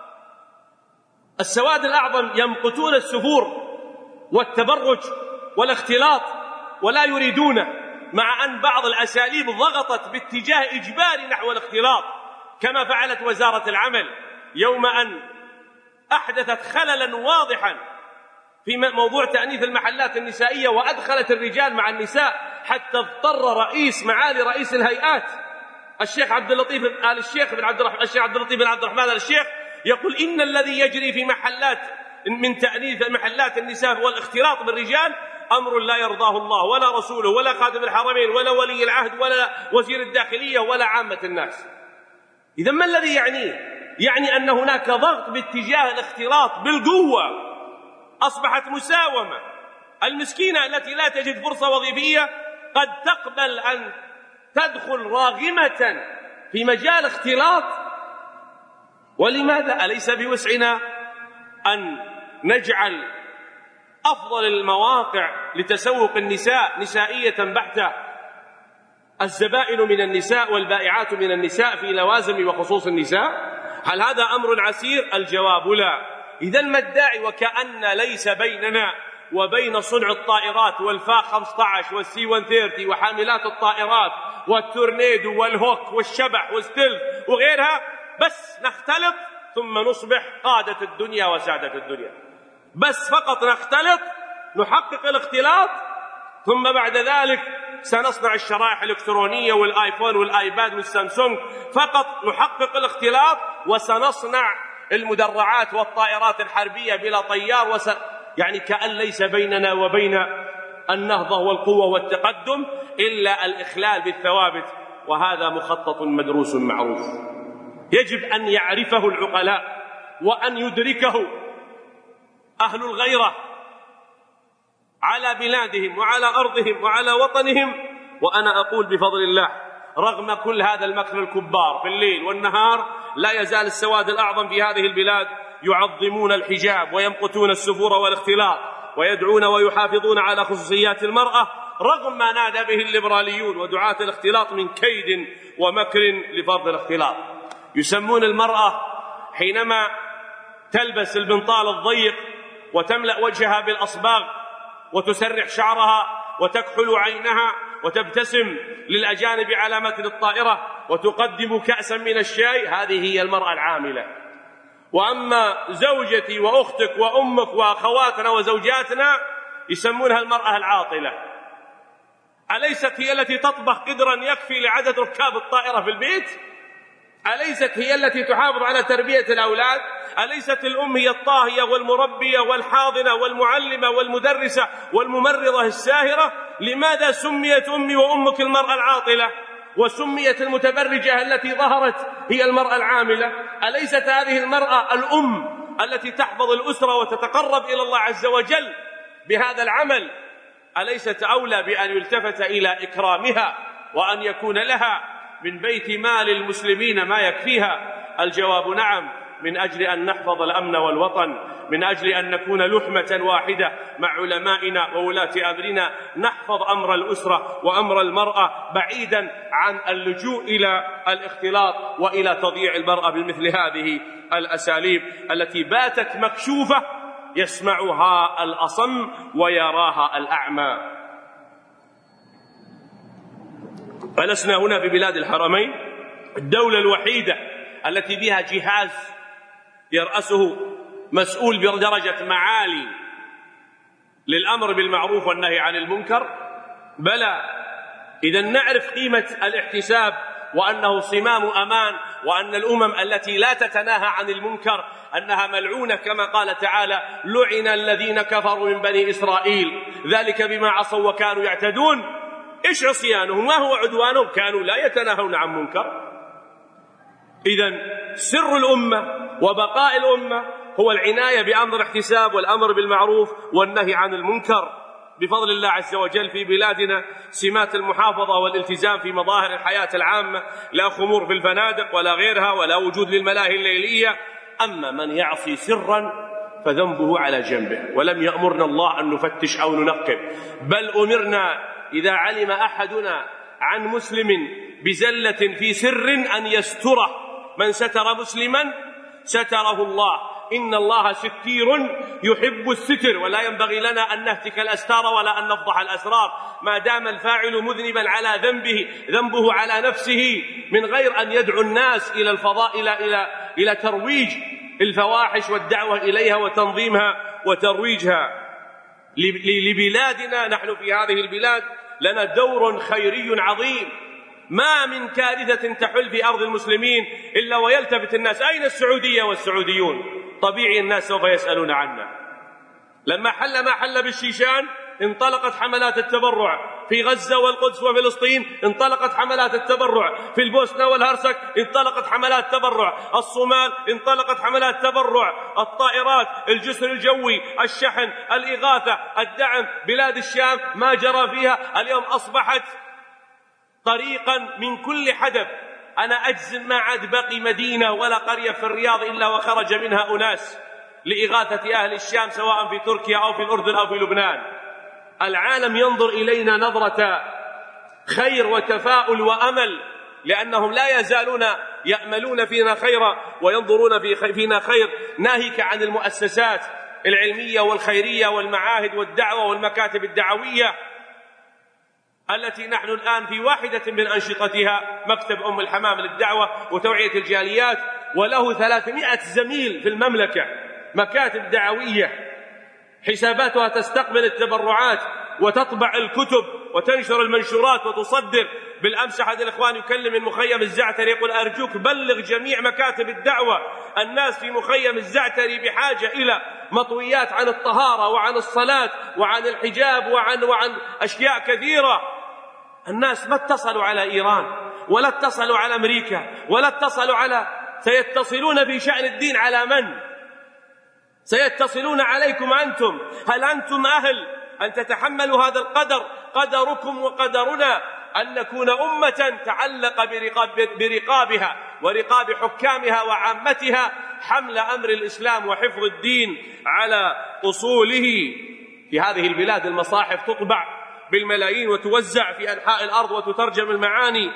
السواد الأعظم يمقتون السفور والتبرج والاختلاط ولا يريدونه، مع أن بعض الأساليب ضغطت باتجاه إجباري نحو الاختلاط، كما فعلت وزارة العمل يوم أن أحدثت خللا واضحا في موضوع تأنيث المحلات النسائية وأدخلت الرجال مع النساء، حتى اضطر معالي رئيس الهيئات الشيخ عبد اللطيف بن عبد الرحمن آل الشيخ يقول: إن الذي يجري في محلات من تأنيث محلات النساء والاختلاط بالرجال أمر لا يرضاه الله ولا رسوله ولا خادم الحرمين ولا ولي العهد ولا وزير الداخلية ولا عامة الناس. إذا ما الذي يعنيه؟ يعني أن هناك ضغط باتجاه الاختلاط بالقوة. أصبحت مساومة. المسكينة التي لا تجد فرصة وظيفية قد تقبل أن تدخل راغمة في مجال اختلاط. ولماذا؟ أليس بوسعنا أن نجعل أفضل المواقع لتسوق النساء نسائية بحتة، الزبائن من النساء والبائعات من النساء في لوازم وخصوص النساء؟ هل هذا أمر عسير؟ الجواب لا. إذن ما الداعي وكأن ليس بيننا وبين صنع الطائرات والفاخ 15 والسي 130 وحاملات الطائرات والتورنيدو والهوك والشبح والستيلث وغيرها، بس نختلط ثم نصبح قادة الدنيا وسادة الدنيا، بس فقط نختلط نحقق الاختلاط، ثم بعد ذلك سنصنع الشرائح الإلكترونية والآيفون والآيباد والسامسونج، فقط نحقق الاختلاط وسنصنع المدرعات والطائرات الحربية بلا طيار يعني كأن ليس بيننا وبين النهضة والقوة والتقدم إلا الإخلال بالثوابت، وهذا مخطط مدروس معروف يجب أن يعرفه العقلاء وأن يدركه أهل الغيرة على بلادهم وعلى أرضهم وعلى وطنهم. وأنا أقول بفضل الله رغم كل هذا المكر الكبار في الليل والنهار لا يزال السواد الأعظم في هذه البلاد يعظمون الحجاب ويمقتون السفور والاختلاط ويدعون ويحافظون على خصوصيات المرأة رغم ما نادى به الليبراليون ودعاة الاختلاط من كيد ومكر لفرض الاختلاط. يسمون المرأة حينما تلبس البنطال الضيق وتملأ وجهها بالأصباغ وتسرح شعرها وتكحل عينها وتبتسم للأجانب على متن الطائرة وتقدم كأسا من الشاي، هذه هي المرأة العاملة. وأما زوجتي وأختك وأمك وأخواتنا وزوجاتنا يسمونها المرأة العاطلة. أليست هي التي تطبخ قدرا يكفي لعدد ركاب الطائرة في البيت؟ أليست هي التي تحافظ على تربية الأولاد؟ أليست الأم هي الطاهية والمربية والحاضنة والمعلمة والمدرسة والممرضة الساهرة؟ لماذا سميت أمي وأمك المرأة العاطلة وسميت المتبرجة التي ظهرت هي المرأة العاملة؟ أليست هذه المرأة الأم التي تحفظ الأسرة وتتقرب إلى الله عز وجل بهذا العمل؟ أليست أولى بأن يلتفت إلى إكرامها وأن يكون لها من بيت مال المسلمين ما يكفيها؟ الجواب نعم، من أجل أن نحفظ الأمن والوطن، من أجل أن نكون لحمة واحدة مع علمائنا وولاة أمرنا، نحفظ أمر الأسرة وأمر المرأة بعيدا عن اللجوء إلى الاختلاط وإلى تضييع المرأة بمثل هذه الأساليب التي باتت مكشوفة يسمعها الأصم ويراها الأعمى. فلسنا هنا في بلاد الحرمين الدولة الوحيدة التي بها جهاز يرأسه مسؤول بدرجة معالي للأمر بالمعروف والنهي عن المنكر؟ بلى. إذا نعرف قيمة الاحتساب وأنه صمام أمان، وأن الأمم التي لا تتناهى عن المنكر أنها ملعونة كما قال تعالى: لعن الذين كفروا من بني إسرائيل ذلك بما عصوا وكانوا يعتدون. إيش عصيانهم؟ ما هو عدوانهم؟ كانوا لا يتناهون عن منكر. إذن سر الأمة وبقاء الأمة هو العناية بأمر الاحتساب والأمر بالمعروف والنهي عن المنكر. بفضل الله عز وجل في بلادنا سمات المحافظة والالتزام في مظاهر الحياة العامة، لا خمور في الفنادق ولا غيرها ولا وجود للملاهي الليلية. أما من يعصي سرا فذنبه على جنبه، ولم يأمرنا الله أن نفتش أو ننقب، بل أمرنا إذا علم أحدنا عن مسلم بزلة في سر أن يستره. من ستر مسلما ستره الله، إن الله ستير يحب الستر، ولا ينبغي لنا أن نهتك الأستار ولا أن نفضح الأسرار ما دام الفاعل مذنبا على ذنبه على نفسه، من غير أن يدعو الناس إلى الفضاء إلى ترويج الفواحش والدعوة إليها وتنظيمها وترويجها. لبلادنا نحن في هذه البلاد لنا دور خيري عظيم. ما من كارثة تحل في أرض المسلمين إلا ويلتفت الناس: أين السعودية والسعوديون؟ طبيعي الناس سوف يسألون عنا. لما حل ما حل بالشيشان انطلقت حملات التبرع، في غزة والقدس وفلسطين انطلقت حملات التبرع، في البوسنة والهرسك انطلقت حملات تبرع، الصومال انطلقت حملات تبرع، الطائرات، الجسر الجوي، الشحن، الإغاثة، الدعم. بلاد الشام ما جرى فيها اليوم أصبحت طريقا من كل حدب. أنا أجزم ما عاد بقي مدينة ولا قرية في الرياض إلا وخرج منها أناس لإغاثة أهل الشام، سواء في تركيا أو في الأردن أو في لبنان. العالم ينظر إلينا نظرة خير وتفاؤل وأمل، لأنهم لا يزالون يأملون فينا خيرا وينظرون فينا خير، ناهيك عن المؤسسات العلمية والخيرية والمعاهد والدعوة والمكاتب الدعوية التي نحن الآن في واحدة من أنشطتها، مكتب أم الحمام للدعوة وتوعية الجاليات، وله 300 زميل في المملكة، مكاتب دعوية حساباتها تستقبل التبرعات وتطبع الكتب وتنشر المنشورات وتصدر. بالأمس أحد الإخوان يكلم من مخيم الزعتري يقول: أرجوك بلغ جميع مكاتب الدعوة، الناس في مخيم الزعتري بحاجة إلى مطويات عن الطهارة وعن الصلاة وعن الحجاب وعن أشياء كثيرة. الناس ما اتصلوا على إيران ولا اتصلوا على أمريكا ولا اتصلوا سيتصلون في شأن الدين على من؟ سيتصلون عليكم أنتم. هل أنتم أهل أن تتحملوا هذا القدر؟ قدركم وقدرنا أن نكون أمة تعلق برقابها ورقاب حكامها وعامتها حمل أمر الإسلام وحفظ الدين على أصوله. في هذه البلاد المصاحف تطبع بالملايين وتوزع في أنحاء الأرض وتترجم المعاني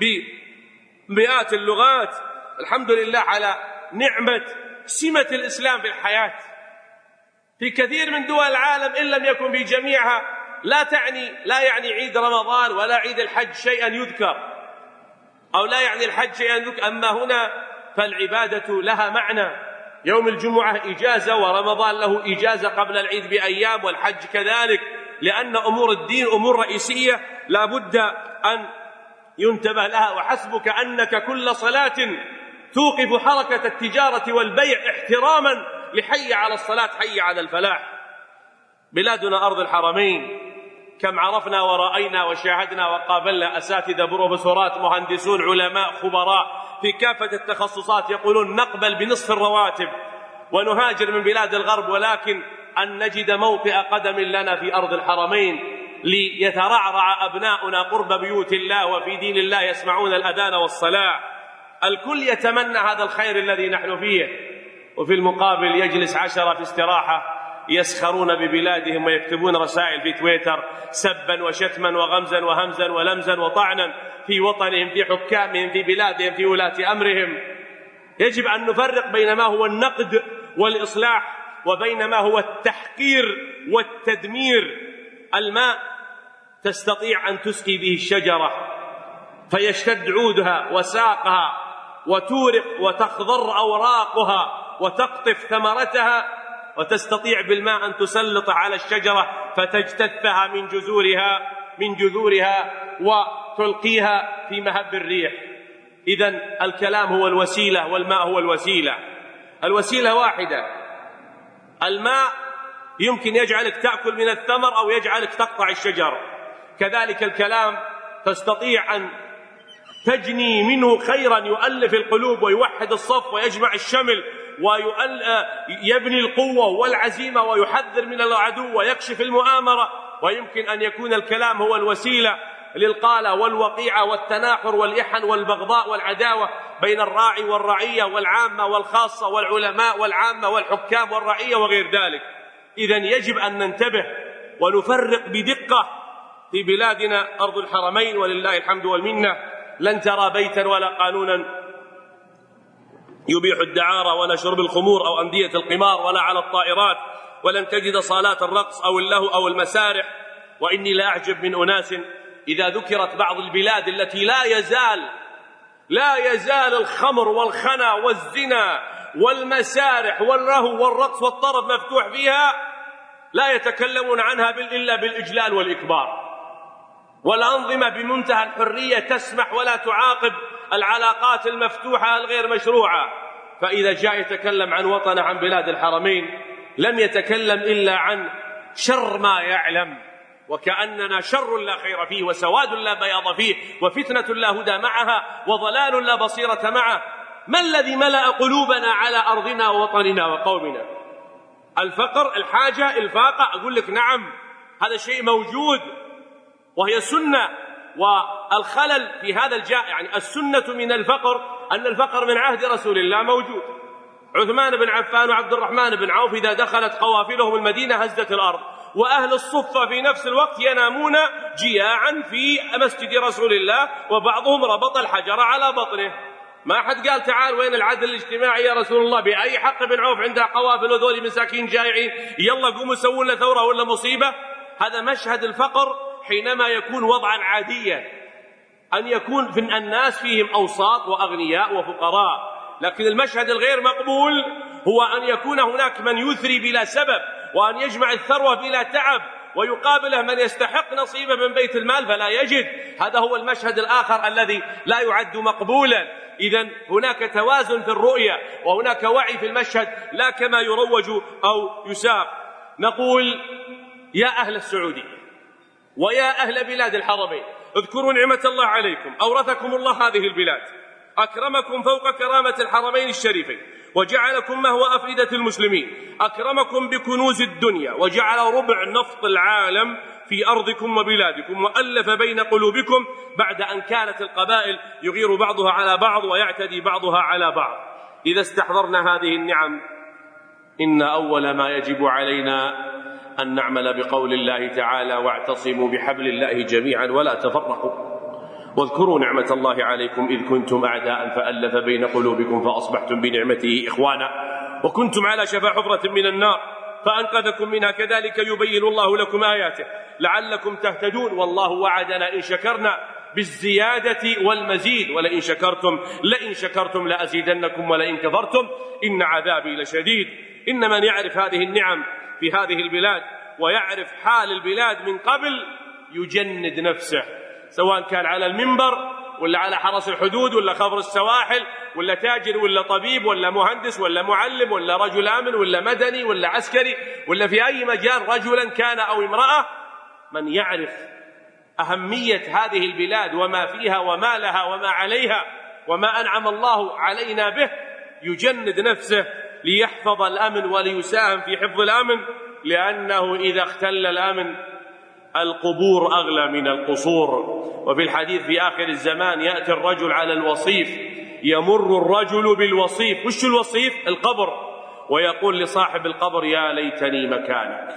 بمئات اللغات. الحمد لله على نعمة سمة الإسلام في الحياة. في كثير من دول العالم إن لم يكن في جميعها لا يعني عيد رمضان ولا عيد الحج شيئا يذكر، أو لا يعني الحج شيئا يذكر. أما هنا فالعبادة لها معنى، يوم الجمعة إجازة ورمضان له إجازة قبل العيد بأيام، والحج كذلك، لأن أمور الدين أمور رئيسية لا بد أن ينتبه لها. وحسبك أنك كل صلاة توقف حركة التجارة والبيع احتراما لحي على الصلاة حي على الفلاح. بلادنا أرض الحرمين، كم عرفنا ورأينا وشاهدنا وقابلنا أساتذة بروفيسورات مهندسون علماء خبراء في كافة التخصصات يقولون نقبل بنصف الرواتب ونهاجر من بلاد الغرب، ولكن أن نجد موطئ قدم لنا في أرض الحرمين ليترعرع أبناؤنا قرب بيوت الله وفي دين الله يسمعون الأذان والصلاة. الكل يتمنى هذا الخير الذي نحن فيه، وفي المقابل يجلس 10 في استراحة يسخرون ببلادهم ويكتبون رسائل في تويتر سبا وشتما وغمزا وهمزا ولمزا وطعنا في وطنهم، في حكامهم، في بلادهم، في ولاة أمرهم. يجب أن نفرق بين ما هو النقد والإصلاح وبين ما هو التحقير والتدمير. الماء تستطيع أن تسقي به الشجرة فيشتد عودها وساقها وتورق وتخضر أوراقها وتقطف ثمرتها، وتستطيع بالماء أن تسلط على الشجرة فتجتثها من جذورها وتلقيها في مهب الريح. إذن الكلام هو الوسيلة والماء هو الوسيلة. الوسيلة واحدة، الماء يمكن يجعلك تأكل من الثمر أو يجعلك تقطع الشجر، كذلك الكلام تستطيع أن تجني منه خيرا يؤلف القلوب ويوحد الصف ويجمع الشمل ويبني القوة والعزيمة ويحذر من العدو ويكشف المؤامرة. ويمكن أن يكون الكلام هو الوسيلة للقالة والوقيعة والتناحر والإحن والبغضاء والعداوة بين الراعي والرعية والعامة والخاصة والعلماء والعامة والحكام والرعية وغير ذلك. إذن يجب أن ننتبه ونفرق بدقة. في بلادنا أرض الحرمين ولله الحمد والمنة لن ترى بيتا ولا قانونا يبيح الدعارة ولا شرب الخمور أو أندية القمار ولا على الطائرات، ولن تجد صالات الرقص أو اللهو أو المسارح. وإني لا أعجب من أناس إذا ذكرت بعض البلاد التي لا يزال الخمر والخنا والزنا والمسارح واللهو والرقص والطرب مفتوح فيها، لا يتكلمون عنها إلا بالإجلال والإكبار. والأنظمة بمنتهى الحرية تسمح ولا تعاقب العلاقات المفتوحة الغير مشروعة. فإذا جاء يتكلم عن وطنه عن بلاد الحرمين لم يتكلم إلا عن شر ما يعلم، وكأننا شر لا خير فيه وسواد لا بياض فيه وفتنة لا هدى معها وضلال لا بصيرة معه. ما الذي ملأ قلوبنا على أرضنا ووطننا وقومنا؟ الفقر، الحاجة، الفاقة. أقول لك نعم، هذا شيء موجود وهي سنة. والخلل في هذا يعني السنة من الفقر أن الفقر من عهد رسول الله موجود. عثمان بن عفان وعبد الرحمن بن عوف إذا دخلت قوافلهم المدينة هزت الأرض، وأهل الصفة في نفس الوقت ينامون جياعا في مسجد رسول الله، وبعضهم ربط الحجر على بطنه. ما حد قال تعال وين العدل الاجتماعي يا رسول الله؟ بأي حق بن عوف عندها قوافل وذولي مساكين جائعين، يلا قوموا سووا لنا ثورة ولا مصيبة. هذا مشهد الفقر حينما يكون وضعا عاديا، أن يكون في الناس فيهم أوساط وأغنياء وفقراء. لكن المشهد الغير مقبول هو أن يكون هناك من يثري بلا سبب، وأن يجمع الثروة بلا تعب، ويقابله من يستحق نصيبه من بيت المال فلا يجد. هذا هو المشهد الآخر الذي لا يعد مقبولا. إذن هناك توازن في الرؤية، وهناك وعي في المشهد، لا كما يروج أو يساق. نقول يا أهل السعودية ويا أهل بلاد الحرمين، اذكروا نعمة الله عليكم، أورثكم الله هذه البلاد، أكرمكم فوق كرامة الحرمين الشريفين، وجعلكم مهوى أفئدة المسلمين، أكرمكم بكنوز الدنيا، وجعل ربع نفط العالم في أرضكم وبلادكم، وألف بين قلوبكم بعد أن كانت القبائل يغير بعضها على بعض ويعتدي بعضها على بعض. إذا استحضرنا هذه النعم، إن أول ما يجب علينا أن نعمل بقول الله تعالى: واعتصموا بحبل الله جميعا ولا تفرقوا، واذكروا نعمة الله عليكم إذ كنتم أعداء فألف بين قلوبكم فأصبحتم بنعمته إخوانا، وكنتم على شفا حفرة من النار فأنقذكم منها، كذلك يبين الله لكم آياته لعلكم تهتدون. والله وعدنا إن شكرنا بالزيادة والمزيد، ولئن شكرتم لأزيدنكم ولئن كفرتم إن عذابي لشديد. إن من يعرف هذه النعم في هذه البلاد ويعرف حال البلاد من قبل يجند نفسه، سواء كان على المنبر ولا على حرس الحدود ولا خفر السواحل ولا تاجر ولا طبيب ولا مهندس ولا معلم ولا رجل آمن ولا مدني ولا عسكري ولا في أي مجال، رجلا كان أو امرأة. من يعرف أهمية هذه البلاد وما فيها وما لها وما عليها وما أنعم الله علينا به يجند نفسه ليحفظ الأمن وليساهم في حفظ الأمن، لأنه إذا اختل الأمن القبور أغلى من القصور. وفي الحديث في آخر الزمان يأتي الرجل على الوصيف، يمر الرجل بالوصيف، وش الوصيف؟ القبر، ويقول لصاحب القبر: يا ليتني مكانك.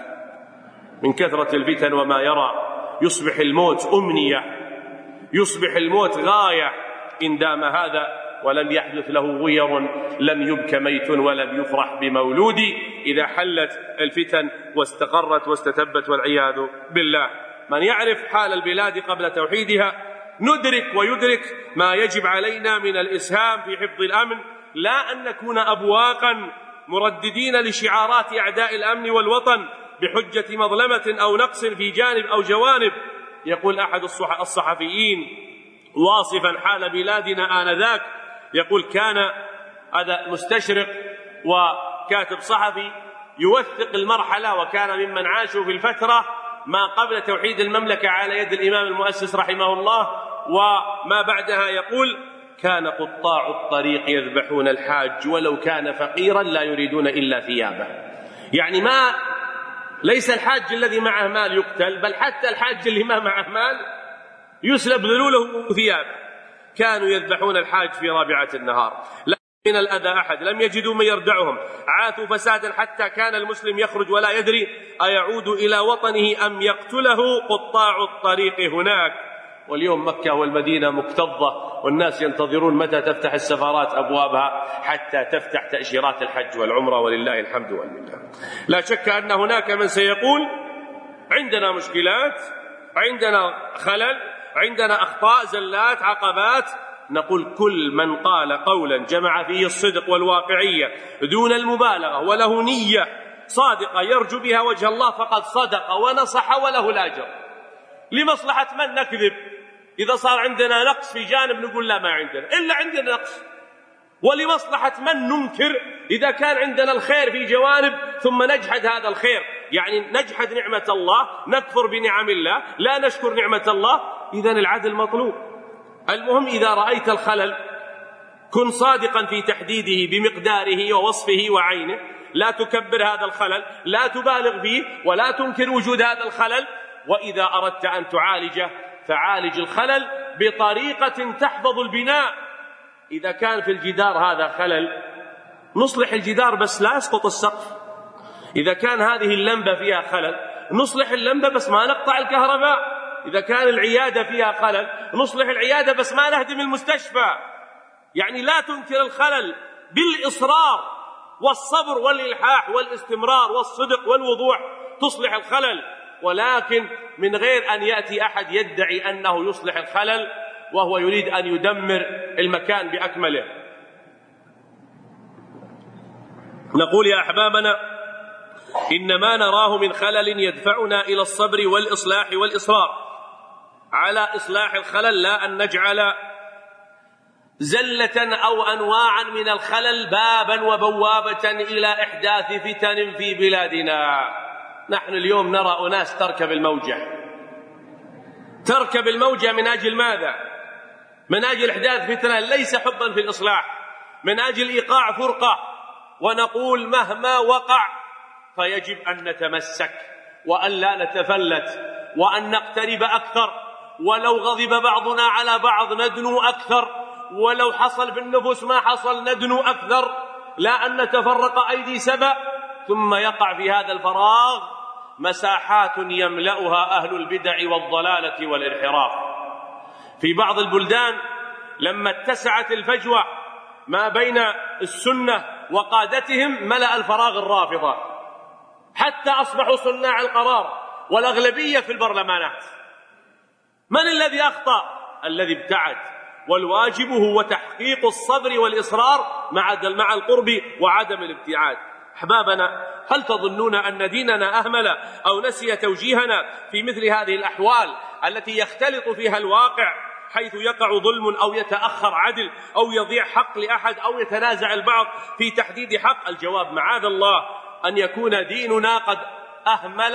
من كثرة الفتن وما يرى يصبح الموت أمنية، يصبح الموت غاية. إن دام هذا ولم يحدث له غير لم يبك ميت ولم يفرح بمولود. إذا حلت الفتن واستقرت واستتبت والعياذ بالله. من يعرف حال البلاد قبل توحيدها ندرك ويدرك ما يجب علينا من الإسهام في حفظ الأمن، لا أن نكون أبواقا مرددين لشعارات أعداء الأمن والوطن بحجة مظلمة أو نقص في جانب أو جوانب. يقول أحد الصحفيين واصفا حال بلادنا آنذاك، يقول: كان هذا مستشرق وكاتب صحفي يوثق المرحلة، وكان ممن عاشوا في الفترة ما قبل توحيد المملكة على يد الإمام المؤسس رحمه الله وما بعدها. يقول: كان قطاع الطريق يذبحون الحاج ولو كان فقيرا لا يريدون إلا ثيابه. يعني ليس الحاج الذي معه مال يقتل، بل حتى الحاج اللي ما معه مال يسلب ذلوله وثيابه. كانوا يذبحون الحاج في رابعة النهار، لا من الأذى أحد، لم يجدوا من يردعهم، عاثوا فسادا حتى كان المسلم يخرج ولا يدري أيعود إلى وطنه أم يقتله قطاع الطريق هناك. واليوم مكة والمدينة مكتظة، والناس ينتظرون متى تفتح السفارات أبوابها حتى تفتح تأشيرات الحج والعمرة، ولله الحمد والمنة. لا شك أن هناك من سيقول: عندنا مشكلات، عندنا خلل، عندنا أخطاء، زلات، عقبات. نقول: كل من قال قولا جمع فيه الصدق والواقعية دون المبالغة وله نية صادقة يرجو بها وجه الله فقد صدق ونصح وله الأجر. لمصلحة من نكذب؟ إذا صار عندنا نقص في جانب نقول لا ما عندنا إلا عندنا نقص. ولمصلحة من ننكر إذا كان عندنا الخير في جوانب ثم نجحد هذا الخير، يعني نجحد نعمة الله، نكفر بنعم الله، لا نشكر نعمة الله. إذن العدل مطلوب. المهم إذا رأيت الخلل كن صادقا في تحديده بمقداره ووصفه وعينه، لا تكبر هذا الخلل، لا تبالغ فيه ولا تنكر وجود هذا الخلل. وإذا أردت أن تعالجه فعالج الخلل بطريقة تحفظ البناء. إذا كان في الجدار هذا خلل نصلح الجدار بس لا يسقط السقف. إذا كان هذه اللمبة فيها خلل نصلح اللمبة بس ما نقطع الكهرباء. إذا كان العيادة فيها خلل نصلح العيادة بس ما نهدم المستشفى. يعني لا تنكر الخلل بالإصرار والصبر والإلحاح والاستمرار والصدق والوضوح تصلح الخلل، ولكن من غير أن يأتي أحد يدعي أنه يصلح الخلل وهو يريد أن يدمر المكان بأكمله. نقول يا أحبابنا إن ما نراه من خلل يدفعنا إلى الصبر والإصلاح والإصرار على إصلاح الخلل، لا أن نجعل زلة أو أنواعا من الخلل بابا وبوابة إلى إحداث فتن في بلادنا. نحن اليوم نرى أناس تركب الموجة من أجل ماذا؟ من أجل إحداث فتنة، ليس حبا في الإصلاح، من أجل إيقاع فرقة. ونقول مهما وقع فيجب أن نتمسك وأن لا نتفلت وأن نقترب أكثر، ولو غضب بعضنا على بعض ندنو أكثر، ولو حصل بالنفوس ما حصل ندنو أكثر، لا أن نتفرق أيدي سبأ ثم يقع في هذا الفراغ مساحات يملأها أهل البدع والضلالة والانحراف. في بعض البلدان لما اتسعت الفجوة ما بين السنة وقادتهم ملأ الفراغ الرافضة، حتى أصبحوا صناع القرار والأغلبية في البرلمانات. من الذي أخطأ؟ الذي ابتعد، والواجب هو تحقيق الصبر والإصرار مع القرب وعدم الابتعاد. أحبابنا، هل تظنون أن ديننا أهمل أو نسي توجيهنا في مثل هذه الأحوال التي يختلط فيها الواقع، حيث يقع ظلم أو يتأخر عدل أو يضيع حق لأحد أو يتنازع البعض في تحديد حق؟ الجواب معاذ الله أن يكون ديننا قد أهمل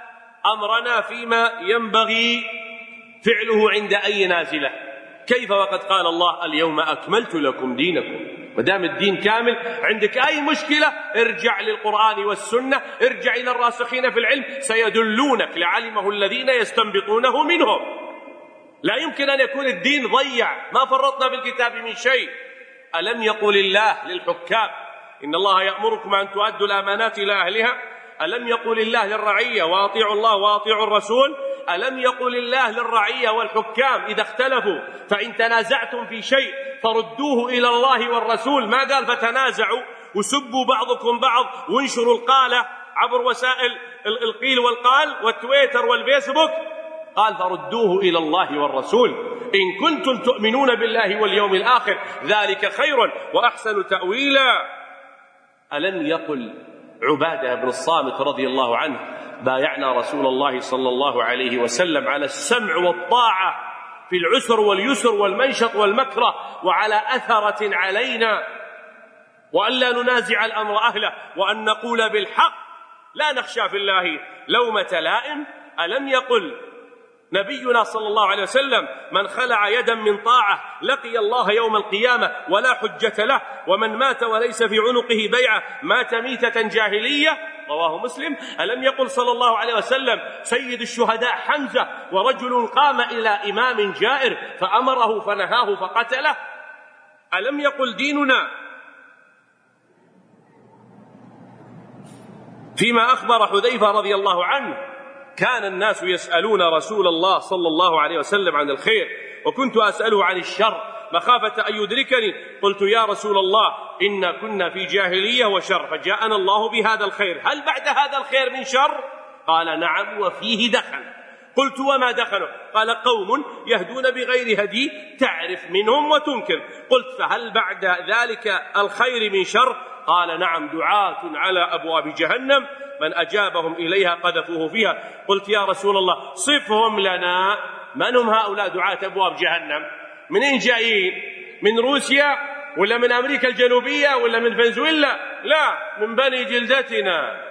أمرنا فيما ينبغي فعله عند أي نازلة. كيف وقد قال الله اليوم أكملت لكم دينكم؟ مدام الدين كامل، عندك أي مشكلة ارجع للقرآن والسنة، ارجع إلى الراسخين في العلم سيدلونك، لعلمه الذين يستنبطونه منهم. لا يمكن أن يكون الدين ضيع، ما فرطنا بالكتاب من شيء. ألم يقل الله للحكام إن الله يأمركم أن تؤدوا الأمانات إلى أهلها؟ ألم يقل الله للرعية وأطيعوا الله وأطيعوا الرسول؟ ألم يقل الله للرعية والحكام إذا اختلفوا فإن تنازعتم في شيء فردوه إلى الله والرسول؟ ما قال فتنازعوا وسبوا بعضكم بعض وانشروا القالة عبر وسائل القيل والقال والتويتر والفيسبوك، قال فردوه إلى الله والرسول إن كنتم تؤمنون بالله واليوم الآخر ذلك خير وأحسن تأويلا. ألم يقل عبادة بن الصامت رضي الله عنه بايعنا رسول الله صلى الله عليه وسلم على السمع والطاعة في العسر واليسر والمنشط والمكره وعلى أثرة علينا، وأن لا ننازع الأمر أهله، وأن نقول بالحق لا نخشى في الله لومة لائم؟ ألم يقل نبينا صلى الله عليه وسلم من خلع يدا من طاعة لقي الله يوم القيامة ولا حجة له، ومن مات وليس في عنقه بيعة مات ميتة جاهلية؟ رواه مسلم. ألم يقل صلى الله عليه وسلم سيد الشهداء حمزة ورجل قام إلى إمام جائر فأمره فنهاه فقتله؟ ألم يقل ديننا فيما أخبر حذيفة رضي الله عنه كان الناس يسألون رسول الله صلى الله عليه وسلم عن الخير وكنت أسأله عن الشر مخافة أن يدركني، قلت يا رسول الله إنا كنا في جاهلية وشر فجاءنا الله بهذا الخير، هل بعد هذا الخير من شر؟ قال نعم وفيه دخن. قلت وما دخنه؟ قال قوم يهدون بغير هدي تعرف منهم وتنكر. قلت فهل بعد ذلك الخير من شر؟ قال نعم دعاة على أبواب جهنم من أجابهم إليها قذفوه فيها. قلت يا رسول الله صفهم لنا، من هم هؤلاء دعاة أبواب جهنم؟ منين جايين؟ من روسيا ولا من أمريكا الجنوبية ولا من فنزويلا؟ لا، من بني جلدتنا.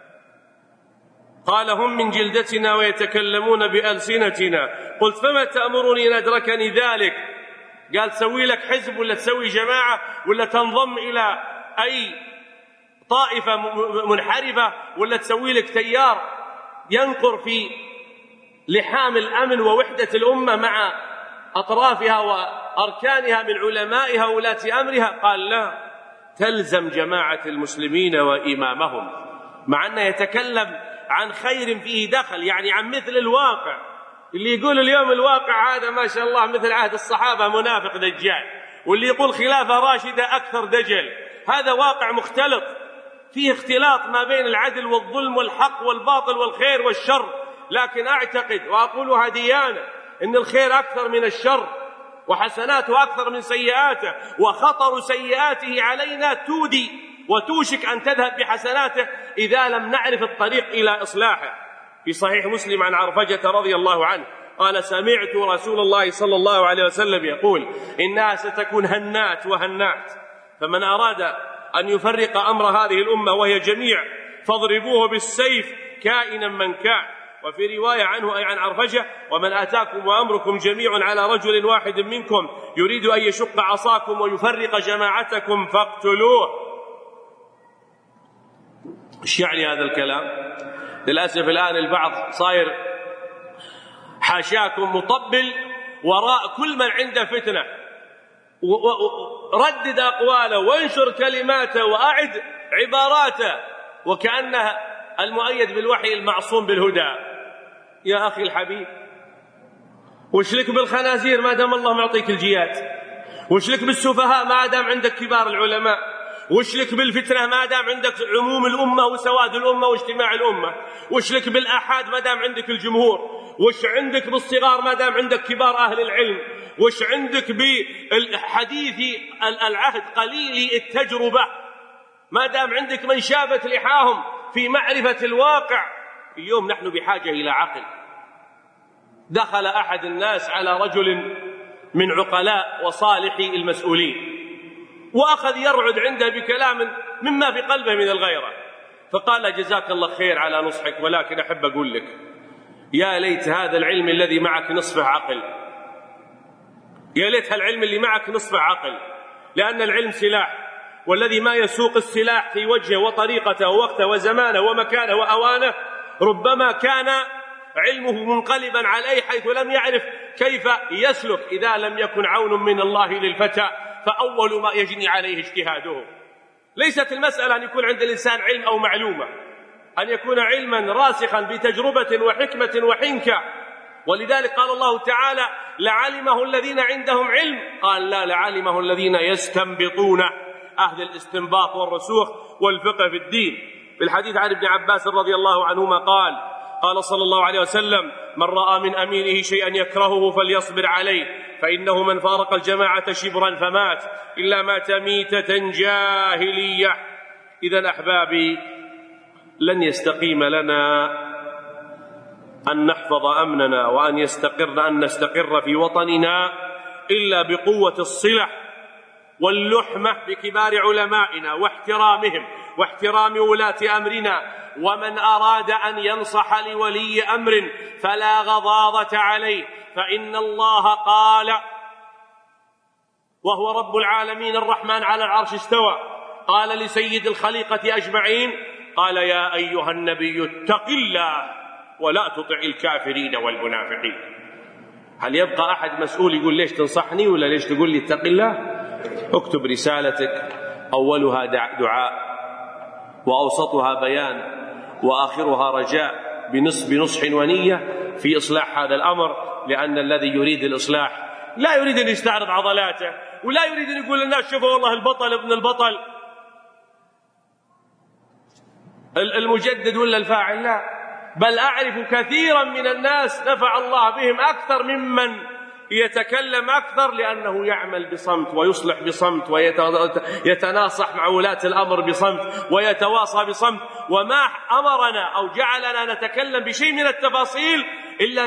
قال هم من جلدتنا ويتكلمون بألسنتنا. قلت فما تأمرني إن أدركني ذلك؟ قال تسوي لك حزب ولا تسوي جماعة ولا تنضم إلى أي طائفة منحرفة ولا تسوي لك تيار ينقر في لحام الأمن ووحدة الأمة مع أطرافها وأركانها من علمائها وولاة أمرها؟ قال لا، تلزم جماعة المسلمين وإمامهم، مع أنه يتكلم عن خير فيه دخل، يعني عن مثل الواقع. اللي يقول اليوم الواقع هذا ما شاء الله مثل عهد الصحابة منافق دجال، واللي يقول خلافة راشدة أكثر دجل. هذا واقع مختلط فيه اختلاط ما بين العدل والظلم والحق والباطل والخير والشر، لكن أعتقد وأقولها ديانة إن الخير أكثر من الشر، وحسناته أكثر من سيئاته، وخطر سيئاته علينا تودي وتوشك أن تذهب بحسناته إذا لم نعرف الطريق إلى إصلاحه. في صحيح مسلم عن عرفجة رضي الله عنه قال: سمعت رسول الله صلى الله عليه وسلم يقول: إنها ستكون هنات وهنات، فمن أراد أن يفرق أمر هذه الأمة وهي جميع فاضربوه بالسيف كائنا من كان. وفي رواية عنه أي عن عرفجة: ومن أتاكم وأمركم جميع على رجل واحد منكم يريد أن يشق عصاكم ويفرق جماعتكم فاقتلوه. إيش يعني هذا الكلام؟ للأسف الآن البعض صاير حاشاكم مطبل وراء كل من عنده فتنة، وردد أقواله وانشر كلماته وأعد عباراته وكأنه المؤيد بالوحي المعصوم بالهدى. يا أخي الحبيب، وش لك بالخنازير ما دام الله معطيك الجياد؟ وش لك بالسفهاء ما دام عندك كبار العلماء؟ وش لك بالفتنة ما دام عندك عموم الأمة وسواد الأمة واجتماع الأمة؟ وش لك بالآحاد ما دام عندك الجمهور؟ وش عندك بالصغار ما دام عندك كبار أهل العلم؟ وش عندك بالحديث العهد قليل التجربة ما دام عندك من شابت لحاهم في معرفة الواقع؟ اليوم نحن بحاجة إلى عقل. دخل أحد الناس على رجل من عقلاء وصالحي المسؤولين وأخذ يرعد عنده بكلام مما في قلبه من الغيرة، فقال: جزاك الله خير على نصحك، ولكن أحب أقول لك يا ليت هذا العلم الذي معك نصفه عقل، يا ليت هالعلم اللي معك نصفه عقل، لأن العلم سلاح، والذي ما يسوق السلاح في وجهه وطريقته ووقته وزمانه ومكانه وأوانه ربما كان علمه منقلبا عليه حيث لم يعرف كيف يسلك إذا لم يكن عون من الله للفتى فأول ما يجني عليه اجتهاده. ليست المسألة أن يكون عند الإنسان علم أو معلومة، أن يكون علما راسخا بتجربة وحكمة وحنكة. ولذلك قال الله تعالى: لعلمه الذين عندهم علم، قال لا، لعلمه الذين يستنبطونه، أهل الاستنباط والرسوخ والفقه في الدين. في الحديث عن ابن عباس رضي الله عنهما قال صلى الله عليه وسلم: من رأى من أميره شيئا يكرهه فليصبر عليه، فإنه من فارق الجماعة شبرا فمات إلا مات ميتة جاهلية. إذن أحبابي، لن يستقيم لنا أن نحفظ أمننا وأن نستقر في وطننا إلا بقوة الصلة واللحمة بكبار علمائنا واحترامهم واحترام ولاة أمرنا. ومن أراد أن ينصح لولي أمر فلا غضاضة عليه، فإن الله قال وهو رب العالمين الرحمن على العرش استوى، قال لسيد الخليقة أجمعين، قال: يا أيها النبي اتق الله ولا تطع الكافرين والمنافقين. هل يبقى أحد مسؤول يقول ليش تنصحني ولا ليش تقول لي اتق الله؟ اكتب رسالتك، أولها دعاء، وأوسطها بيان، وآخرها رجاء بنصح ونية في إصلاح هذا الأمر، لأن الذي يريد الإصلاح لا يريد أن يستعرض عضلاته، ولا يريد أن يقول للناس شوفوا والله البطل ابن البطل المجدد ولا الفاعل، لا، بل أعرف كثيرا من الناس نفع الله بهم أكثر ممن يتكلم أكثر، لأنه يعمل بصمت ويصلح بصمت ويتناصح مع ولاة الأمر بصمت ويتواصى بصمت. وما أمرنا أو جعلنا نتكلم بشيء من التفاصيل إلا